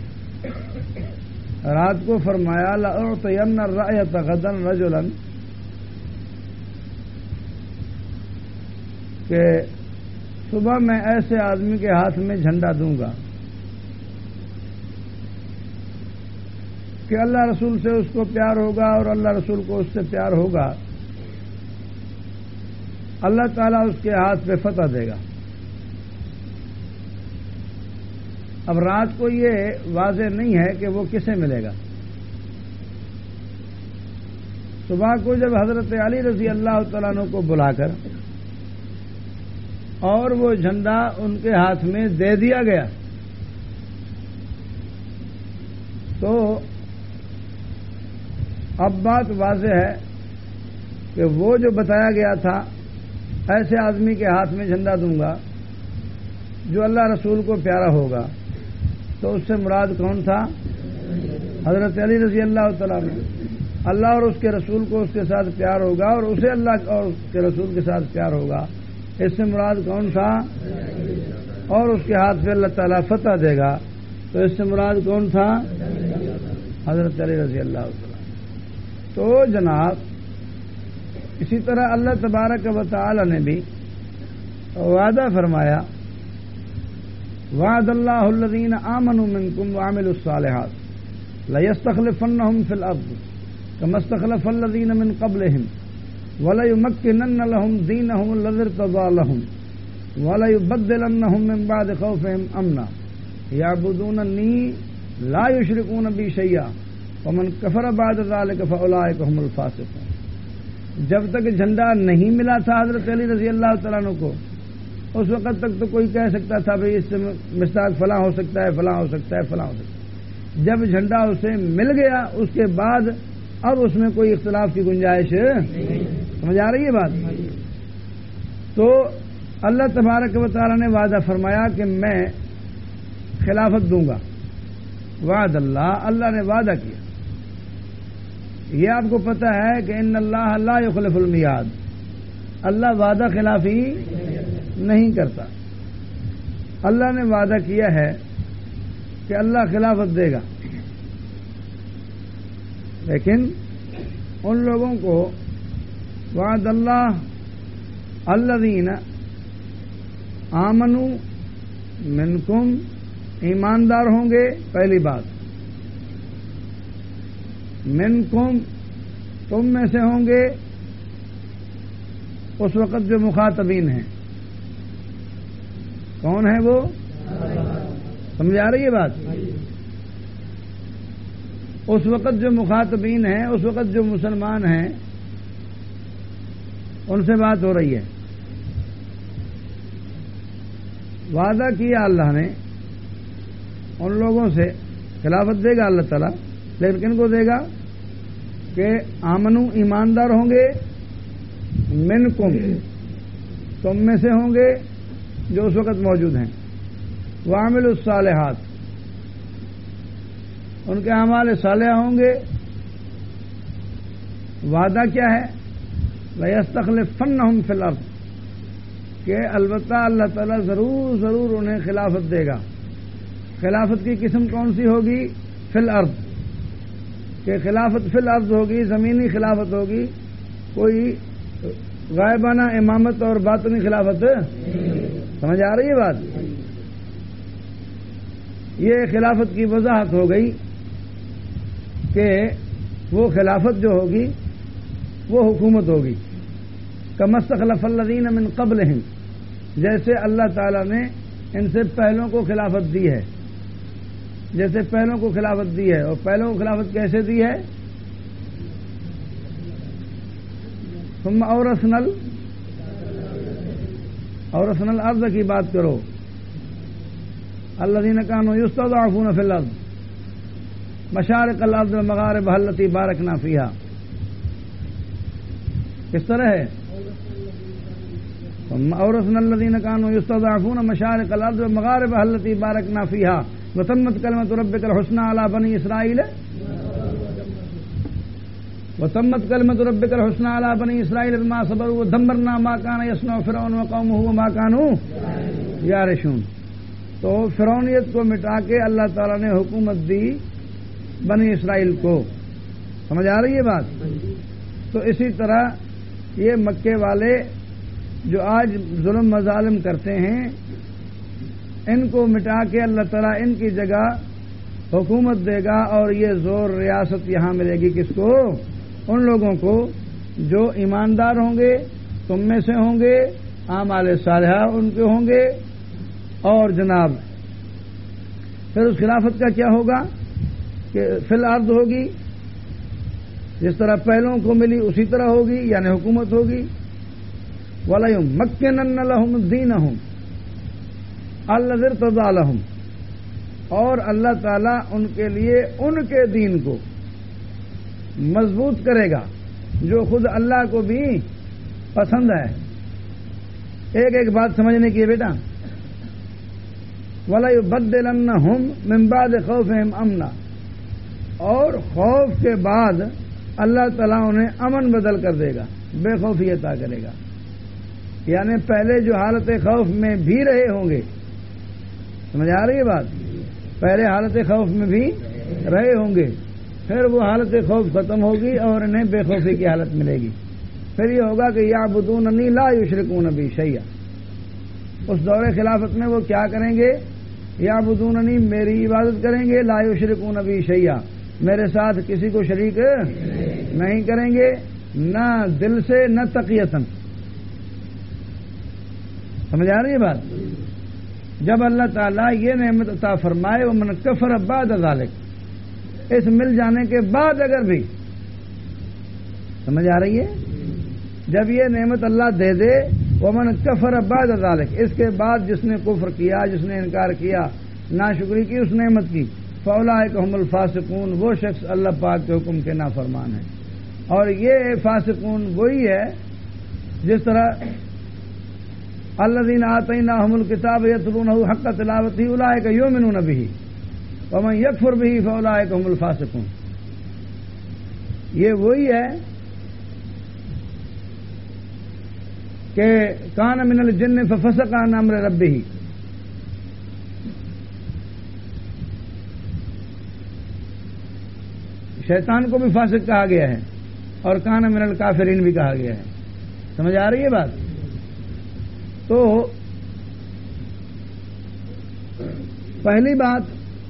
رات کو فرمایا لأعطین الرأیۃ غدا رجلا، کہ صبح میں ایسے آدمی کے ہاتھ میں جھنڈا دوں گا کہ اللہ رسول سے اس کو پیار ہوگا اور اللہ رسول کو اس سے پیار ہوگا، اللہ تعالیٰ اس کے ہاتھ پہ فتح دے گا۔ اب رات کو یہ واضح نہیں ہے کہ وہ کسے ملے گا۔ صبح کو جب حضرت علی رضی اللہ تعالیٰ عنہ کو بلا کر اور وہ جھنڈا ان کے ہاتھ میں دے دیا گیا تو اب بات واضح ہے کہ وہ جو بتایا گیا تھا ایسے آدمی کے ہاتھ میں جھنڈا دوں گا جو اللہ رسول کو پیارا ہوگا، تو اس سے مراد کون تھا؟ حضرت علی رضی اللہ تعالیٰ عنہ۔ اللہ اور اس کے رسول کو اس کے ساتھ پیار ہوگا اور اسے اللہ اور اس کے رسول کے ساتھ پیار ہوگا، اس سے مراد کون تھا؟ اور اس کے ہاتھ پہ اللہ تعالیٰ فتح دے گا، تو اس سے مراد کون تھا؟ حضرت علی رضی اللہ تعالیٰ۔ تو جناب اسی طرح اللہ تبارک و تعالی نے بھی وعدہ فرمایا وعد اللہ الذین آمنوا منکم وعملوا الصالحات لیستخلفنہم فی الارض کما استخلف الذین من قبلہم ولیمکنن لہم دینہم الذی ارتضی لہم ولیبدلنہم من بعد خوفہم امنا یعبدوننی لا یشرکون بی شیئا ومن کفر بعد ذلک فاولئک هم الفاسقون۔ جب تک جھنڈا نہیں ملا تھا حضرت علی رضی اللہ تعالیٰ عنہ کو، اس وقت تک تو کوئی کہہ سکتا تھا بھئی اس سے مصداق فلاں ہو سکتا ہے، فلاں ہو سکتا ہے، فلاں ہو سکتا ہے۔ جب جھنڈا اسے مل گیا اس کے بعد اب اس میں کوئی اختلاف کی گنجائش سمجھ آ رہی ہے بات؟ تو اللہ تبارک و تعالیٰ نے وعدہ فرمایا کہ میں خلافت دوں گا۔ وعد اللہ نے وعدہ کیا۔ یہ آپ کو پتہ ہے کہ ان اللہ لا یخلف المیعاد، اللہ وعدہ خلافی نہیں کرتا۔ اللہ نے وعدہ کیا ہے کہ اللہ خلافت دے گا، لیکن ان لوگوں کو وعد اللہ الذین آمنوا منکم، ایماندار ہوں گے، پہلی بات، منکم تم میں سے ہوں گے، اس وقت جو مخاطبین ہیں کون ہیں وہ؟ سمجھ آ رہی ہے بات؟ اس وقت جو مخاطبین ہیں، اس وقت جو مسلمان ہیں، ان سے بات ہو رہی ہے۔ وعدہ کیا اللہ نے ان لوگوں سے خلافت دے گا اللہ تعالیٰ، لیکن کن کو دے گا؟ کہ آمنو ایماندار ہوں گے، منکم تم میں سے ہوں گے جو اس وقت موجود ہیں، وعملوا الصالحات ان کے اعمال صالحہ ہوں گے۔ وعدہ کیا ہے؟ لیستخلفنہم فی الارض، کہ البتہ اللہ تعالیٰ ضرور انہیں خلافت دے گا۔ خلافت کی قسم کون سی ہوگی؟ فی الارض، کہ خلافت فی الارض ہوگی، زمینی خلافت ہوگی، کوئی غائبانہ امامت اور باطنی خلافت۔ سمجھ آ رہی ہے بات؟ یہ خلافت کی وضاحت ہو گئی کہ وہ خلافت جو ہوگی وہ حکومت ہوگی، کما استخلف الذین من قبلہم، جیسے اللہ تعالیٰ نے ان سے پہلوں کو خلافت دی ہے، جیسے پہلوں کو خلافت دی ہے۔ اور پہلوں کو خلافت کیسے دی ہے؟ ثم اورثنا اور رسن الارض کی بات کرو، الذین کانوا یستضعفون فی الارض مشارق الارض ومغاربها التی بارکنا فیہا، کس طرح ہے؟ اورثنا الذین کانوا یستضعفون مشارق الارض ومغاربها التی بارکنا فیہا وتمت کلمۃ ربک الحسنی علی بنی اسرائیل وتمت کلمۃ ربک الحسنی علی بنی اسرائیل بما صبروا ودمرنا ما کان یصنع فرعون وقومه وما كانوا یعرشون۔ تو فرعونیت کو مٹا کے اللہ تعالیٰ نے حکومت دی بنی اسرائیل کو، سمجھ آ رہی ہے بات؟ تو اسی طرح یہ مکے والے جو آج ظلم مظالم کرتے ہیں، ان کو مٹا کے اللہ تعالیٰ ان کی جگہ حکومت دے گا، اور یہ زور ریاست یہاں ملے گی کس کو؟ ان لوگوں کو جو ایماندار ہوں گے، تم میں سے ہوں گے، اعمال صالحہ ان کے ہوں گے، اور جناب پھر اس خلافت کا کیا ہوگا کہ فی الارض ہوگی، جس طرح پہلوں کو ملی اسی طرح ہوگی، یعنی حکومت ہوگی۔ وَلَيُمَكِّنَنَّ لَهُمْ دِينَهُمْ الَّذِي ارْتَضَىٰ لَهُمْ، اور اللہ تعالیٰ ان کے لیے ان کے دین کو مضبوط کرے گا جو خود اللہ کو بھی پسند ہے۔ ایک ایک بات سمجھنے کی ہے بیٹا۔ وَلَيُبَدِّلَنَّهُمْ مِنْ بَعْدِ خَوْفِهِمْ أَمْنًا، اور خوف کے بعد اللہ تعالیٰ انہیں امن بدل کر دے گا، بے خوفی عطا کرے گا۔ یعنی پہلے جو حالت خوف میں بھی رہے ہوں گے، سمجھ آ رہی ہے بات؟ پہلے حالت خوف میں بھی رہے ہوں گے، پھر وہ حالت خوف ختم ہوگی اور انہیں بے خوفی کی حالت ملے گی۔ پھر یہ ہوگا کہ یعبدوننی لا یشرکون بی شیئا، اس دور خلافت میں وہ کیا کریں گے؟ یعبدوننی، میری عبادت کریں گے، لا یشرکون بی شیئا، میرے ساتھ کسی کو شریک نہیں کریں گے، نہ دل سے نہ تقیتاً۔ سمجھ آ رہی ہے بات؟ جب اللہ تعالیٰ یہ نعمت عطا فرمائے ومن کفر بعد ذلک، اس مل جانے کے بعد اگر بھی، سمجھ آ رہی ہے؟ جب یہ نعمت اللہ دے دے ومن کفر بعد ذلک، اس کے بعد جس نے کفر کیا، جس نے انکار کیا، ناشکری کی اس نعمت کی، فاولئک هم الفاسقون، وہ شخص اللہ پاک کے حکم کے نافرمان ہے۔ اور یہ فاسقون وہی ہے جس طرح الذین آتیناہم الکتاب یتلونہ حق تلاوتہ اولئک یؤمنون بہ ومن یکفر بہ فاولئک هم الفاسقون۔ یہ وہی ہے کہ کان من الجن ففسق عن امر ربہ، شیطان کو بھی فاسق کہا گیا ہے اور کان من الکافرین بھی کہا گیا ہے۔ سمجھ آ رہی ہے بات؟ تو پہلی بات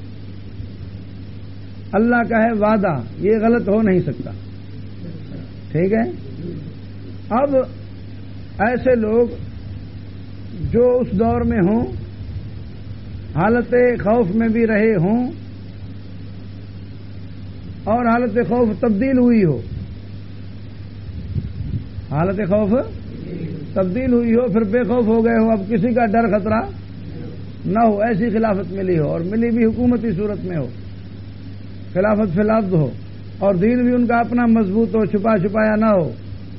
اللہ کا ہے وعدہ، یہ غلط ہو نہیں سکتا، ٹھیک ہے؟ اب ایسے لوگ جو اس دور میں ہوں، حالت خوف میں بھی رہے ہوں اور حالت خوف تبدیل ہوئی ہو، حالت خوف تبدیل ہوئی ہو، پھر بے خوف ہو گئے ہو، اب کسی کا ڈر خطرہ نہ ہو، ایسی خلافت ملی ہو، اور ملی بھی حکومتی صورت میں ہو، خلافت فی الارض ہو، اور دین بھی ان کا اپنا مضبوط ہو، چھپا چھپایا نہ ہو۔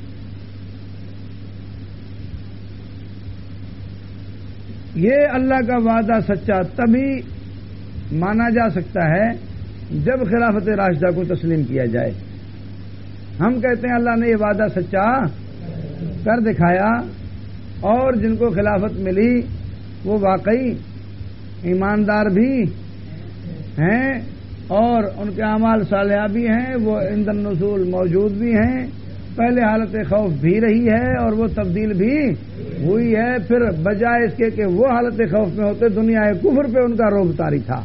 یہ اللہ کا وعدہ سچا تبھی مانا جا سکتا ہے جب خلافت راشدہ کو تسلیم کیا جائے۔ ہم کہتے ہیں اللہ نے یہ وعدہ سچا کر دکھایا، اور جن کو خلافت ملی وہ واقعی ایماندار بھی ہیں اور ان کے اعمال صالحہ بھی ہیں، وہ عند النزول موجود بھی ہیں، پہلے حالت خوف بھی رہی ہے اور وہ تبدیل بھی ہوئی ہے، پھر بجائے اس کے کہ وہ حالت خوف میں ہوتے دنیا کفر پہ ان کا رعب طاری تھا۔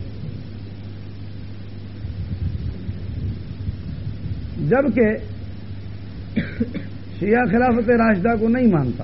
جبکہ شیعہ خلافت راشدہ کو نہیں مانتا،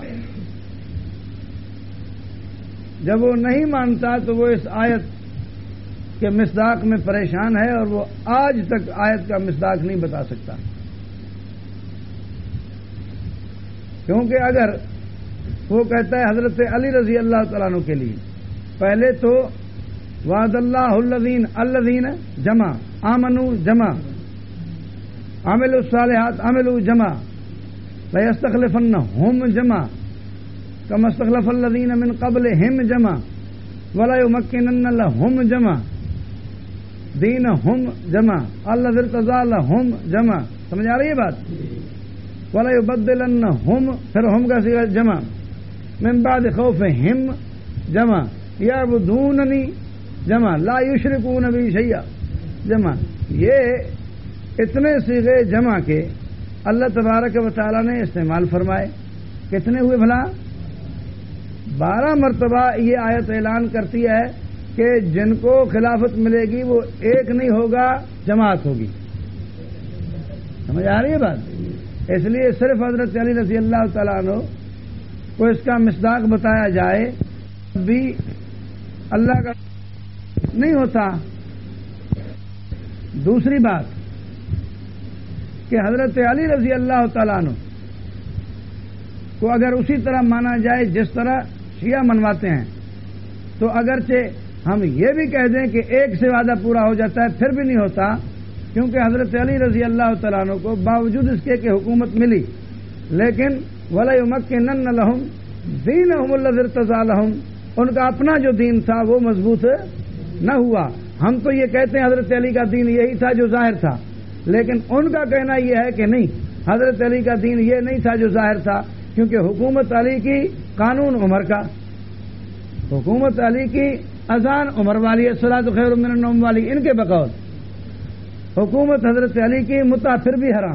جب وہ نہیں مانتا تو وہ اس آیت کے مصداق میں پریشان ہے، اور وہ آج تک آیت کا مصداق نہیں بتا سکتا، کیونکہ اگر وہ کہتا ہے حضرت علی رضی اللہ تعالیٰ عنہ کے لیے پہلے تو وعد اللہ الذین جمع آمنوا جمع عملوا الصالحات عملوا جمع لیستخلفنہم جمع کما استخلف الذین من قبلہم جمع ولا یمکنن لہم جمع دینہم جمع الذی ارتضی لہم جمع. سمجھ آ رہی ہے بات؟ ولا یبدلنہم پھر ہم کا صیغہ جمع من بعد خوفہم جمع یعبدوننی جمع لا یشرکون بی شیئا جمع. یہ اتنے صیغے جمع کے اللہ تبارک و تعالی نے استعمال فرمائے. کتنے ہوئے بھلا؟ 12 مرتبہ یہ آیت اعلان کرتی ہے کہ جن کو خلافت ملے گی وہ ایک نہیں ہوگا، جماعت ہوگی. سمجھ آ رہی ہے بات؟ اس لیے صرف حضرت علی رضی اللہ تعالیٰ عنہ کو اس کا مصداق بتایا جائے بھی اللہ کا نہیں ہوتا. دوسری بات کہ حضرت علی رضی اللہ تعالیٰ عنہ کو اگر اسی طرح مانا جائے جس طرح شیعہ منواتے ہیں تو اگرچہ ہم یہ بھی کہہ دیں کہ ایک سے وعدہ پورا ہو جاتا ہے پھر بھی نہیں ہوتا، کیونکہ حضرت علی رضی اللہ تعالیٰ عنہ کو باوجود اس کے کہ حکومت ملی لیکن وَلَا يُمَكِّنَنَّ لَهُمْ دِينَهُمُ الَّذِي ارْتَضَىٰ لَهُمْ، ان کا اپنا جو دین تھا وہ مضبوط نہ ہوا. ہم تو یہ کہتے ہیں حضرت علی کا دین یہی تھا جو ظاہر تھا، لیکن ان کا کہنا یہ ہے کہ نہیں، حضرت علی کا دین یہ نہیں تھا جو ظاہر تھا، کیونکہ حکومت علی کی قانون عمر کا، حکومت علی کی اذان عمر والی، الصلاۃ خیر من النوم والی ان کے بقول، حکومت حضرت علی کی متع پھر بھی حرام،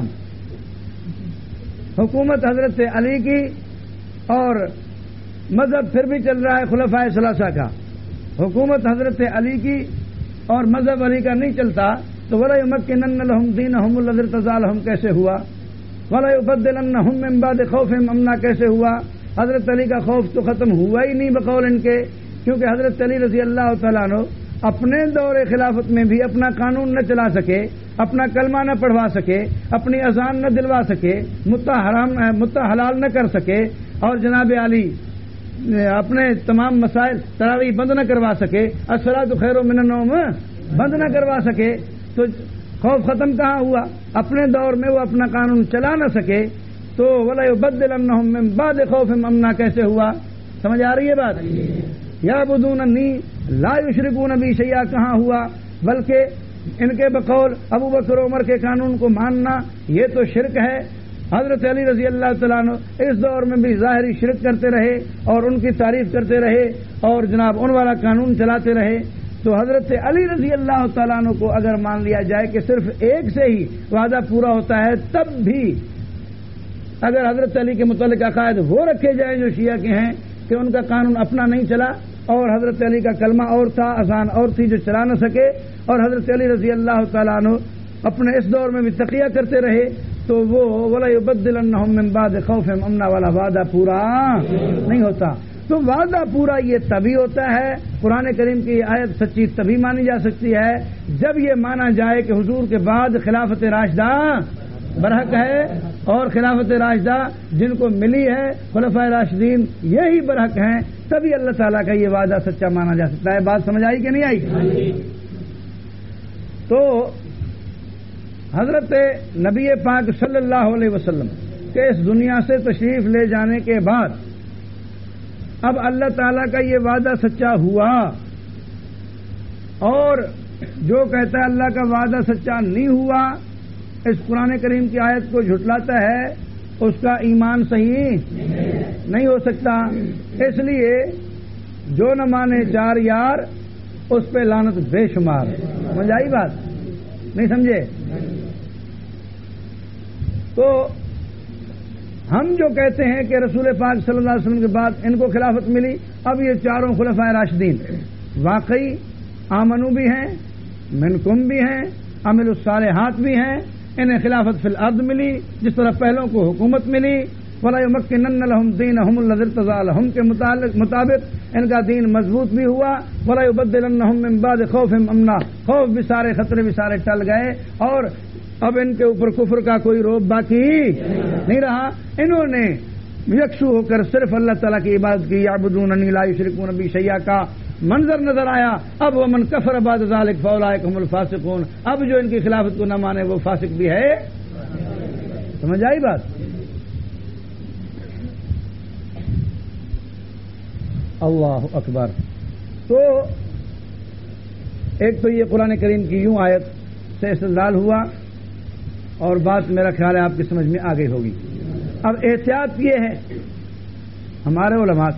حکومت حضرت علی کی اور مذہب پھر بھی چل رہا ہے خلفائے ثلاثہ کا، حکومت حضرت علی کی اور مذہب علی کا نہیں چلتا تو وَلَا يُمَكِّنَنَّ لَهُمْ دِينَهُمُ الَّذِي ارْتَضَىٰ لَهُمْ کیسے ہوا؟ وَلَا يُبَدِّلَنَّهُم مِّن بَعْدِ خَوْفِهِمْ أَمْنًا کیسے ہوا؟ حضرت علی کا خوف تو ختم ہوا ہی نہیں بقول ان کے، کیونکہ حضرت علی رضی اللہ تعالیٰ عنہ اپنے دور خلافت میں بھی اپنا قانون نہ چلا سکے، اپنا کلمہ نہ پڑھوا سکے، اپنی اذان نہ دلوا سکے، متع حلال نہ کر سکے، اور جناب علی اپنے تمام مسائل تراویح بند نہ کروا سکے، الصلاۃ خیر من النوم بند نہ کروا سکے، تو خوف ختم کہاں ہوا؟ اپنے دور میں وہ اپنا قانون چلا نہ سکے تو وَلَا يُبَدِّلَنَّهُم مِّن بَعْدِ خَوْفِهِمْ أَمْنًا کیسے ہوا؟ سمجھ آ رہی ہے بات؟ یعبدوننی لا یشرکون بی شیئا کہاں ہوا؟ بلکہ ان کے بقول ابو بکر عمر کے قانون کو ماننا یہ تو شرک ہے. حضرت علی رضی اللہ تعالیٰ عنہ اس دور میں بھی ظاہری شرک کرتے رہے اور ان کی تعریف کرتے رہے اور جناب ان والا قانون چلاتے رہے. تو حضرت علی رضی اللہ تعالیٰ عنہ کو اگر مان لیا جائے کہ صرف ایک سے ہی وعدہ پورا ہوتا ہے، تب بھی اگر حضرت علی کے متعلق عقائد وہ رکھے جائیں جو شیعہ کے ہیں کہ ان کا قانون اپنا نہیں چلا اور حضرت علی کا کلمہ اور تھا، اذان اور تھی جو چلا نہ سکے، اور حضرت علی رضی اللہ تعالیٰ عنہ اپنے اس دور میں بھی تقیہ کرتے رہے، تو وہ وَلَا يُبَدِّلَنَّهُم مِّن بَعْدِ خَوْفِهِمْ أَمْنًا والا وعدہ پورا نہیں ہوتا. تو وعدہ پورا یہ تبھی ہوتا ہے، قرآن کریم کی آیت سچی تبھی مانی جا سکتی ہے جب یہ مانا جائے کہ حضور کے بعد خلافت راشدہ برحق ہے، اور خلافت راشدہ جن کو ملی ہے خلفائے راشدین یہی برحق ہیں، تبھی اللہ تعالیٰ کا یہ وعدہ سچا مانا جا سکتا ہے. بات سمجھ آئی کہ نہیں آئی؟ تو حضرت نبی پاک صلی اللہ علیہ وسلم کے اس دنیا سے تشریف لے جانے کے بعد اب اللہ تعالیٰ کا یہ وعدہ سچا ہوا، اور جو کہتا ہے اللہ کا وعدہ سچا نہیں ہوا، اس قرآن کریم کی آیت کو جھٹلاتا ہے، اس کا ایمان صحیح نہیں ہو سکتا. اس لیے جو نہ مانے چار یار اس پہ لعنت بے شمار. سمجھ آئی بات؟ نہیں سمجھے؟ تو ہم جو کہتے ہیں کہ رسول پاک صلی اللہ علیہ وسلم کے بعد ان کو خلافت ملی، اب یہ چاروں خلفائے راشدین واقعی آمنو بھی ہیں، منکم بھی ہیں، عمل الصالحات بھی ہیں، انہیں خلافت فی الارض ملی جس طرح پہلوں کو حکومت ملی. وَلَا يُمَكِّنَنَّ لَهُمْ دِينَهُمُ الَّذِي ارْتَضَىٰ لَهُمْ کے مطابق ان کا دین مضبوط بھی ہوا. وَلَا يُبَدِّلَنَّهُم مِّن بَعْدِ خَوْفِهِمْ أَمْنًا، خوف بھی سارے خطرے بھی سارے ٹل گئے اور اب ان کے اوپر کفر کا کوئی روب باقی نہیں رہا. انہوں نے یکسو ہو کر صرف اللہ تعالیٰ کی عبادت کی، یعبدوننی لا یشرکون بی شیئا کا منظر نظر آیا. اب ومن کفر بعد ذلک فاولئک هم الفاسقون، اب جو ان کی خلافت کو نہ مانے وہ فاسق بھی ہے. سمجھ آئی بات؟ اللہ اکبر. تو ایک تو یہ قرآن کریم کی یوں آیت سے استدلال ہوا اور بات میرا خیال ہے آپ کی سمجھ میں آ گئی ہوگی. اب احتیاط یہ ہے ہمارے علماء،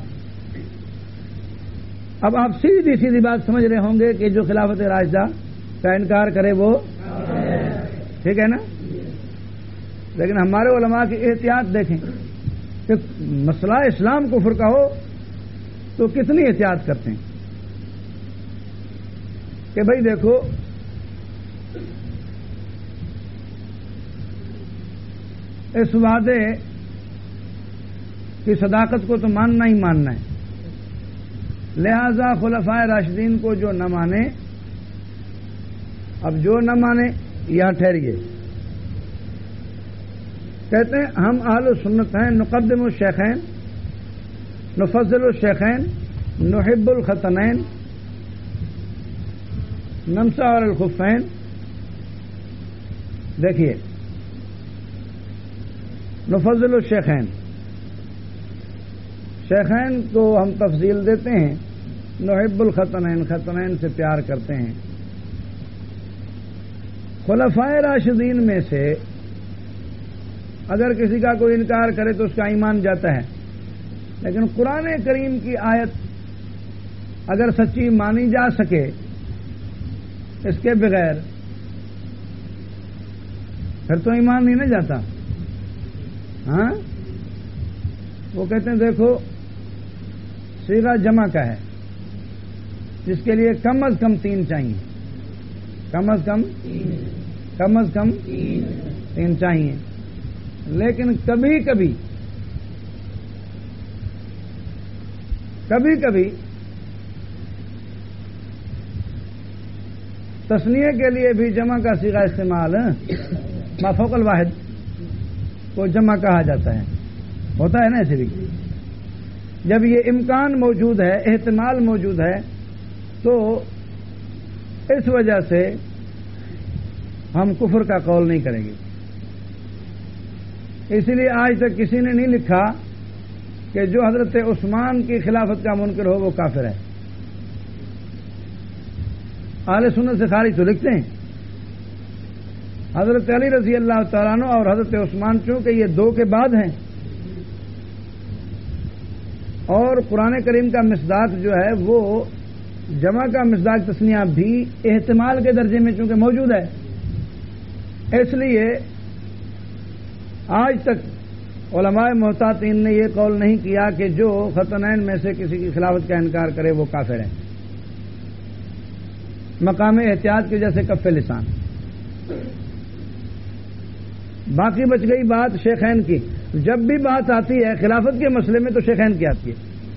اب آپ سیدھی سیدھی بات سمجھ رہے ہوں گے کہ جو خلافت راشدہ کا انکار کرے وہ ٹھیک ہے نا، لیکن ہمارے علماء کی احتیاط دیکھیں کہ مسئلہ اسلام کفر کا ہو تو کتنی احتیاط کرتے ہیں کہ بھائی دیکھو اس وعدے کی صداقت کو تو ماننا ہی ماننا ہے، لہذا خلفائے راشدین کو جو نہ مانے، اب جو نہ مانے یہاں ٹھہریے، کہتے ہیں ہم اہل سنت ہیں، نقدم الشیخین، نفضل الشیخین، نحب الختنین، نمسح الخفین. دیکھیے نفضل الشیخین، شیخین کو ہم تفضیل دیتے ہیں، نحب الختنین، ختنین سے پیار کرتے ہیں. خلفائے راشدین میں سے اگر کسی کا کوئی انکار کرے تو اس کا ایمان جاتا ہے، لیکن قرآن کریم کی آیت اگر سچی مانی جا سکے اس کے بغیر پھر تو ایمان نہیں نہ جاتا. ہاں وہ کہتے ہیں دیکھو صیغہ جمع کا ہے جس کے لیے کم از کم 3 چاہیے، کم از کم 3 چاہیے. لیکن کبھی کبھی تثنیہ کے لیے بھی جمع کا صیغہ استعمال ما فوق الواحد کو جمع کہا جاتا ہے، ہوتا ہے نا ایسے بھی. جب یہ امکان موجود ہے، احتمال موجود ہے، تو اس وجہ سے ہم کفر کا قول نہیں کریں گے. اسی لیے آج تک کسی نے نہیں لکھا کہ جو حضرت عثمان کی خلافت کا منکر ہو وہ کافر ہے. اہل سنت سے خارج تو لکھتے ہیں. حضرت علی رضی اللہ تعالیٰ عنہ اور حضرت عثمان چونکہ یہ 2 کے بعد ہیں، اور قرآن کریم کا مصداق جو ہے وہ جمع کا مصداق تثنیہ بھی احتمال کے درجے میں چونکہ موجود ہے، اس لیے آج تک علماء محتاطین نے یہ قول نہیں کیا کہ جو ختنین میں سے کسی کی خلافت کا انکار کرے وہ کافر ہے. مقام احتیاط کی وجہ سے کف لسان. باقی بچ گئی بات شیخین کی. جب بھی بات آتی ہے خلافت کے مسئلے میں تو شیخین کی آتی ہے،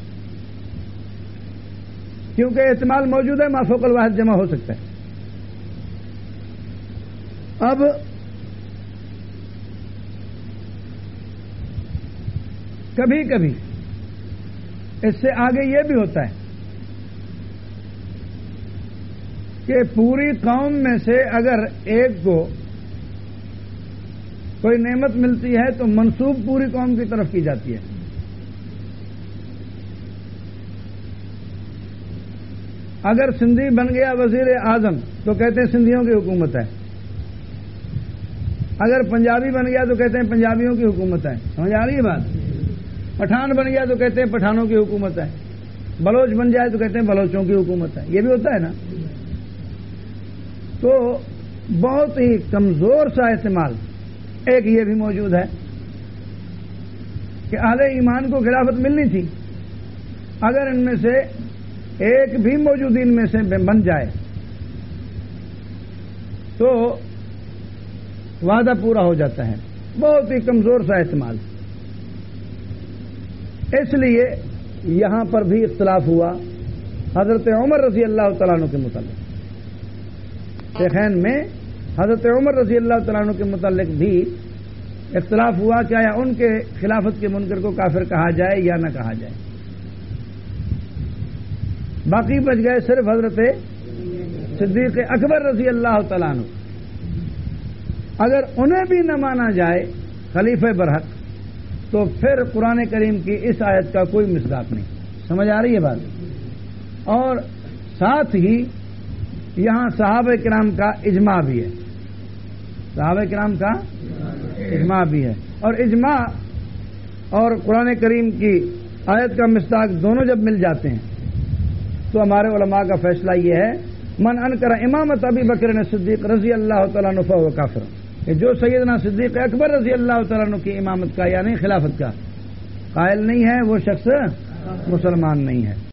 کیونکہ احتمال موجود ہے، ما فوق الواحد جمع ہو سکتا ہے. اب کبھی کبھی اس سے آگے یہ بھی ہوتا ہے کہ پوری قوم میں سے اگر ایک کو کوئی نعمت ملتی ہے تو منسوب پوری قوم کی طرف کی جاتی ہے. اگر سندھی بن گیا وزیر اعظم تو کہتے ہیں سندھیوں کی حکومت ہے، اگر پنجابی بن گیا تو کہتے ہیں پنجابیوں کی حکومت ہے. سمجھ آ رہی ہے بات؟ پٹھان بن گیا تو کہتے ہیں پٹھانوں کی حکومت ہے، بلوچ بن جائے تو کہتے ہیں بلوچوں کی حکومت ہے. یہ بھی ہوتا ہے نا. تو بہت ہی کمزور سا احتمال ایک یہ بھی موجود ہے کہ اہل ایمان کو خلافت ملنی تھی، اگر ان میں سے ایک بھی موجودین میں سے بن جائے تو وعدہ پورا ہو جاتا ہے. بہت ہی کمزور سا احتمال. اس لیے یہاں پر بھی اختلاف ہوا حضرت عمر رضی اللہ تعالیٰ عنہ کے متعلق. شیخین میں حضرت عمر رضی اللہ تعالیٰ عنہ کے متعلق بھی اختلاف ہوا کہ آیا ان کے خلافت کے منکر کو کافر کہا جائے یا نہ کہا جائے. باقی بچ گئے صرف حضرت صدیق اکبر رضی اللہ تعالیٰ عنہ. اگر انہیں بھی نہ مانا جائے خلیفہ برحق تو پھر قرآن کریم کی اس آیت کا کوئی مصداق نہیں. سمجھ آ رہی ہے بات؟ اور ساتھ ہی یہاں صحابہ کرام کا اجماع بھی ہے. صحابہ کرام کا اجماع بھی ہے. اور اجماع اور قرآن کریم کی آیت کا مصداق دونوں جب مل جاتے ہیں تو ہمارے علماء کا فیصلہ یہ ہے من انکر امامت ابی بکر صدیق رضی اللہ تعالیٰ عنہ فہو کافر، کہ جو سیدنا صدیق اکبر رضی اللہ تعالیٰ عنہ کی امامت کا یعنی خلافت کا قائل نہیں ہے وہ شخص مسلمان نہیں ہے.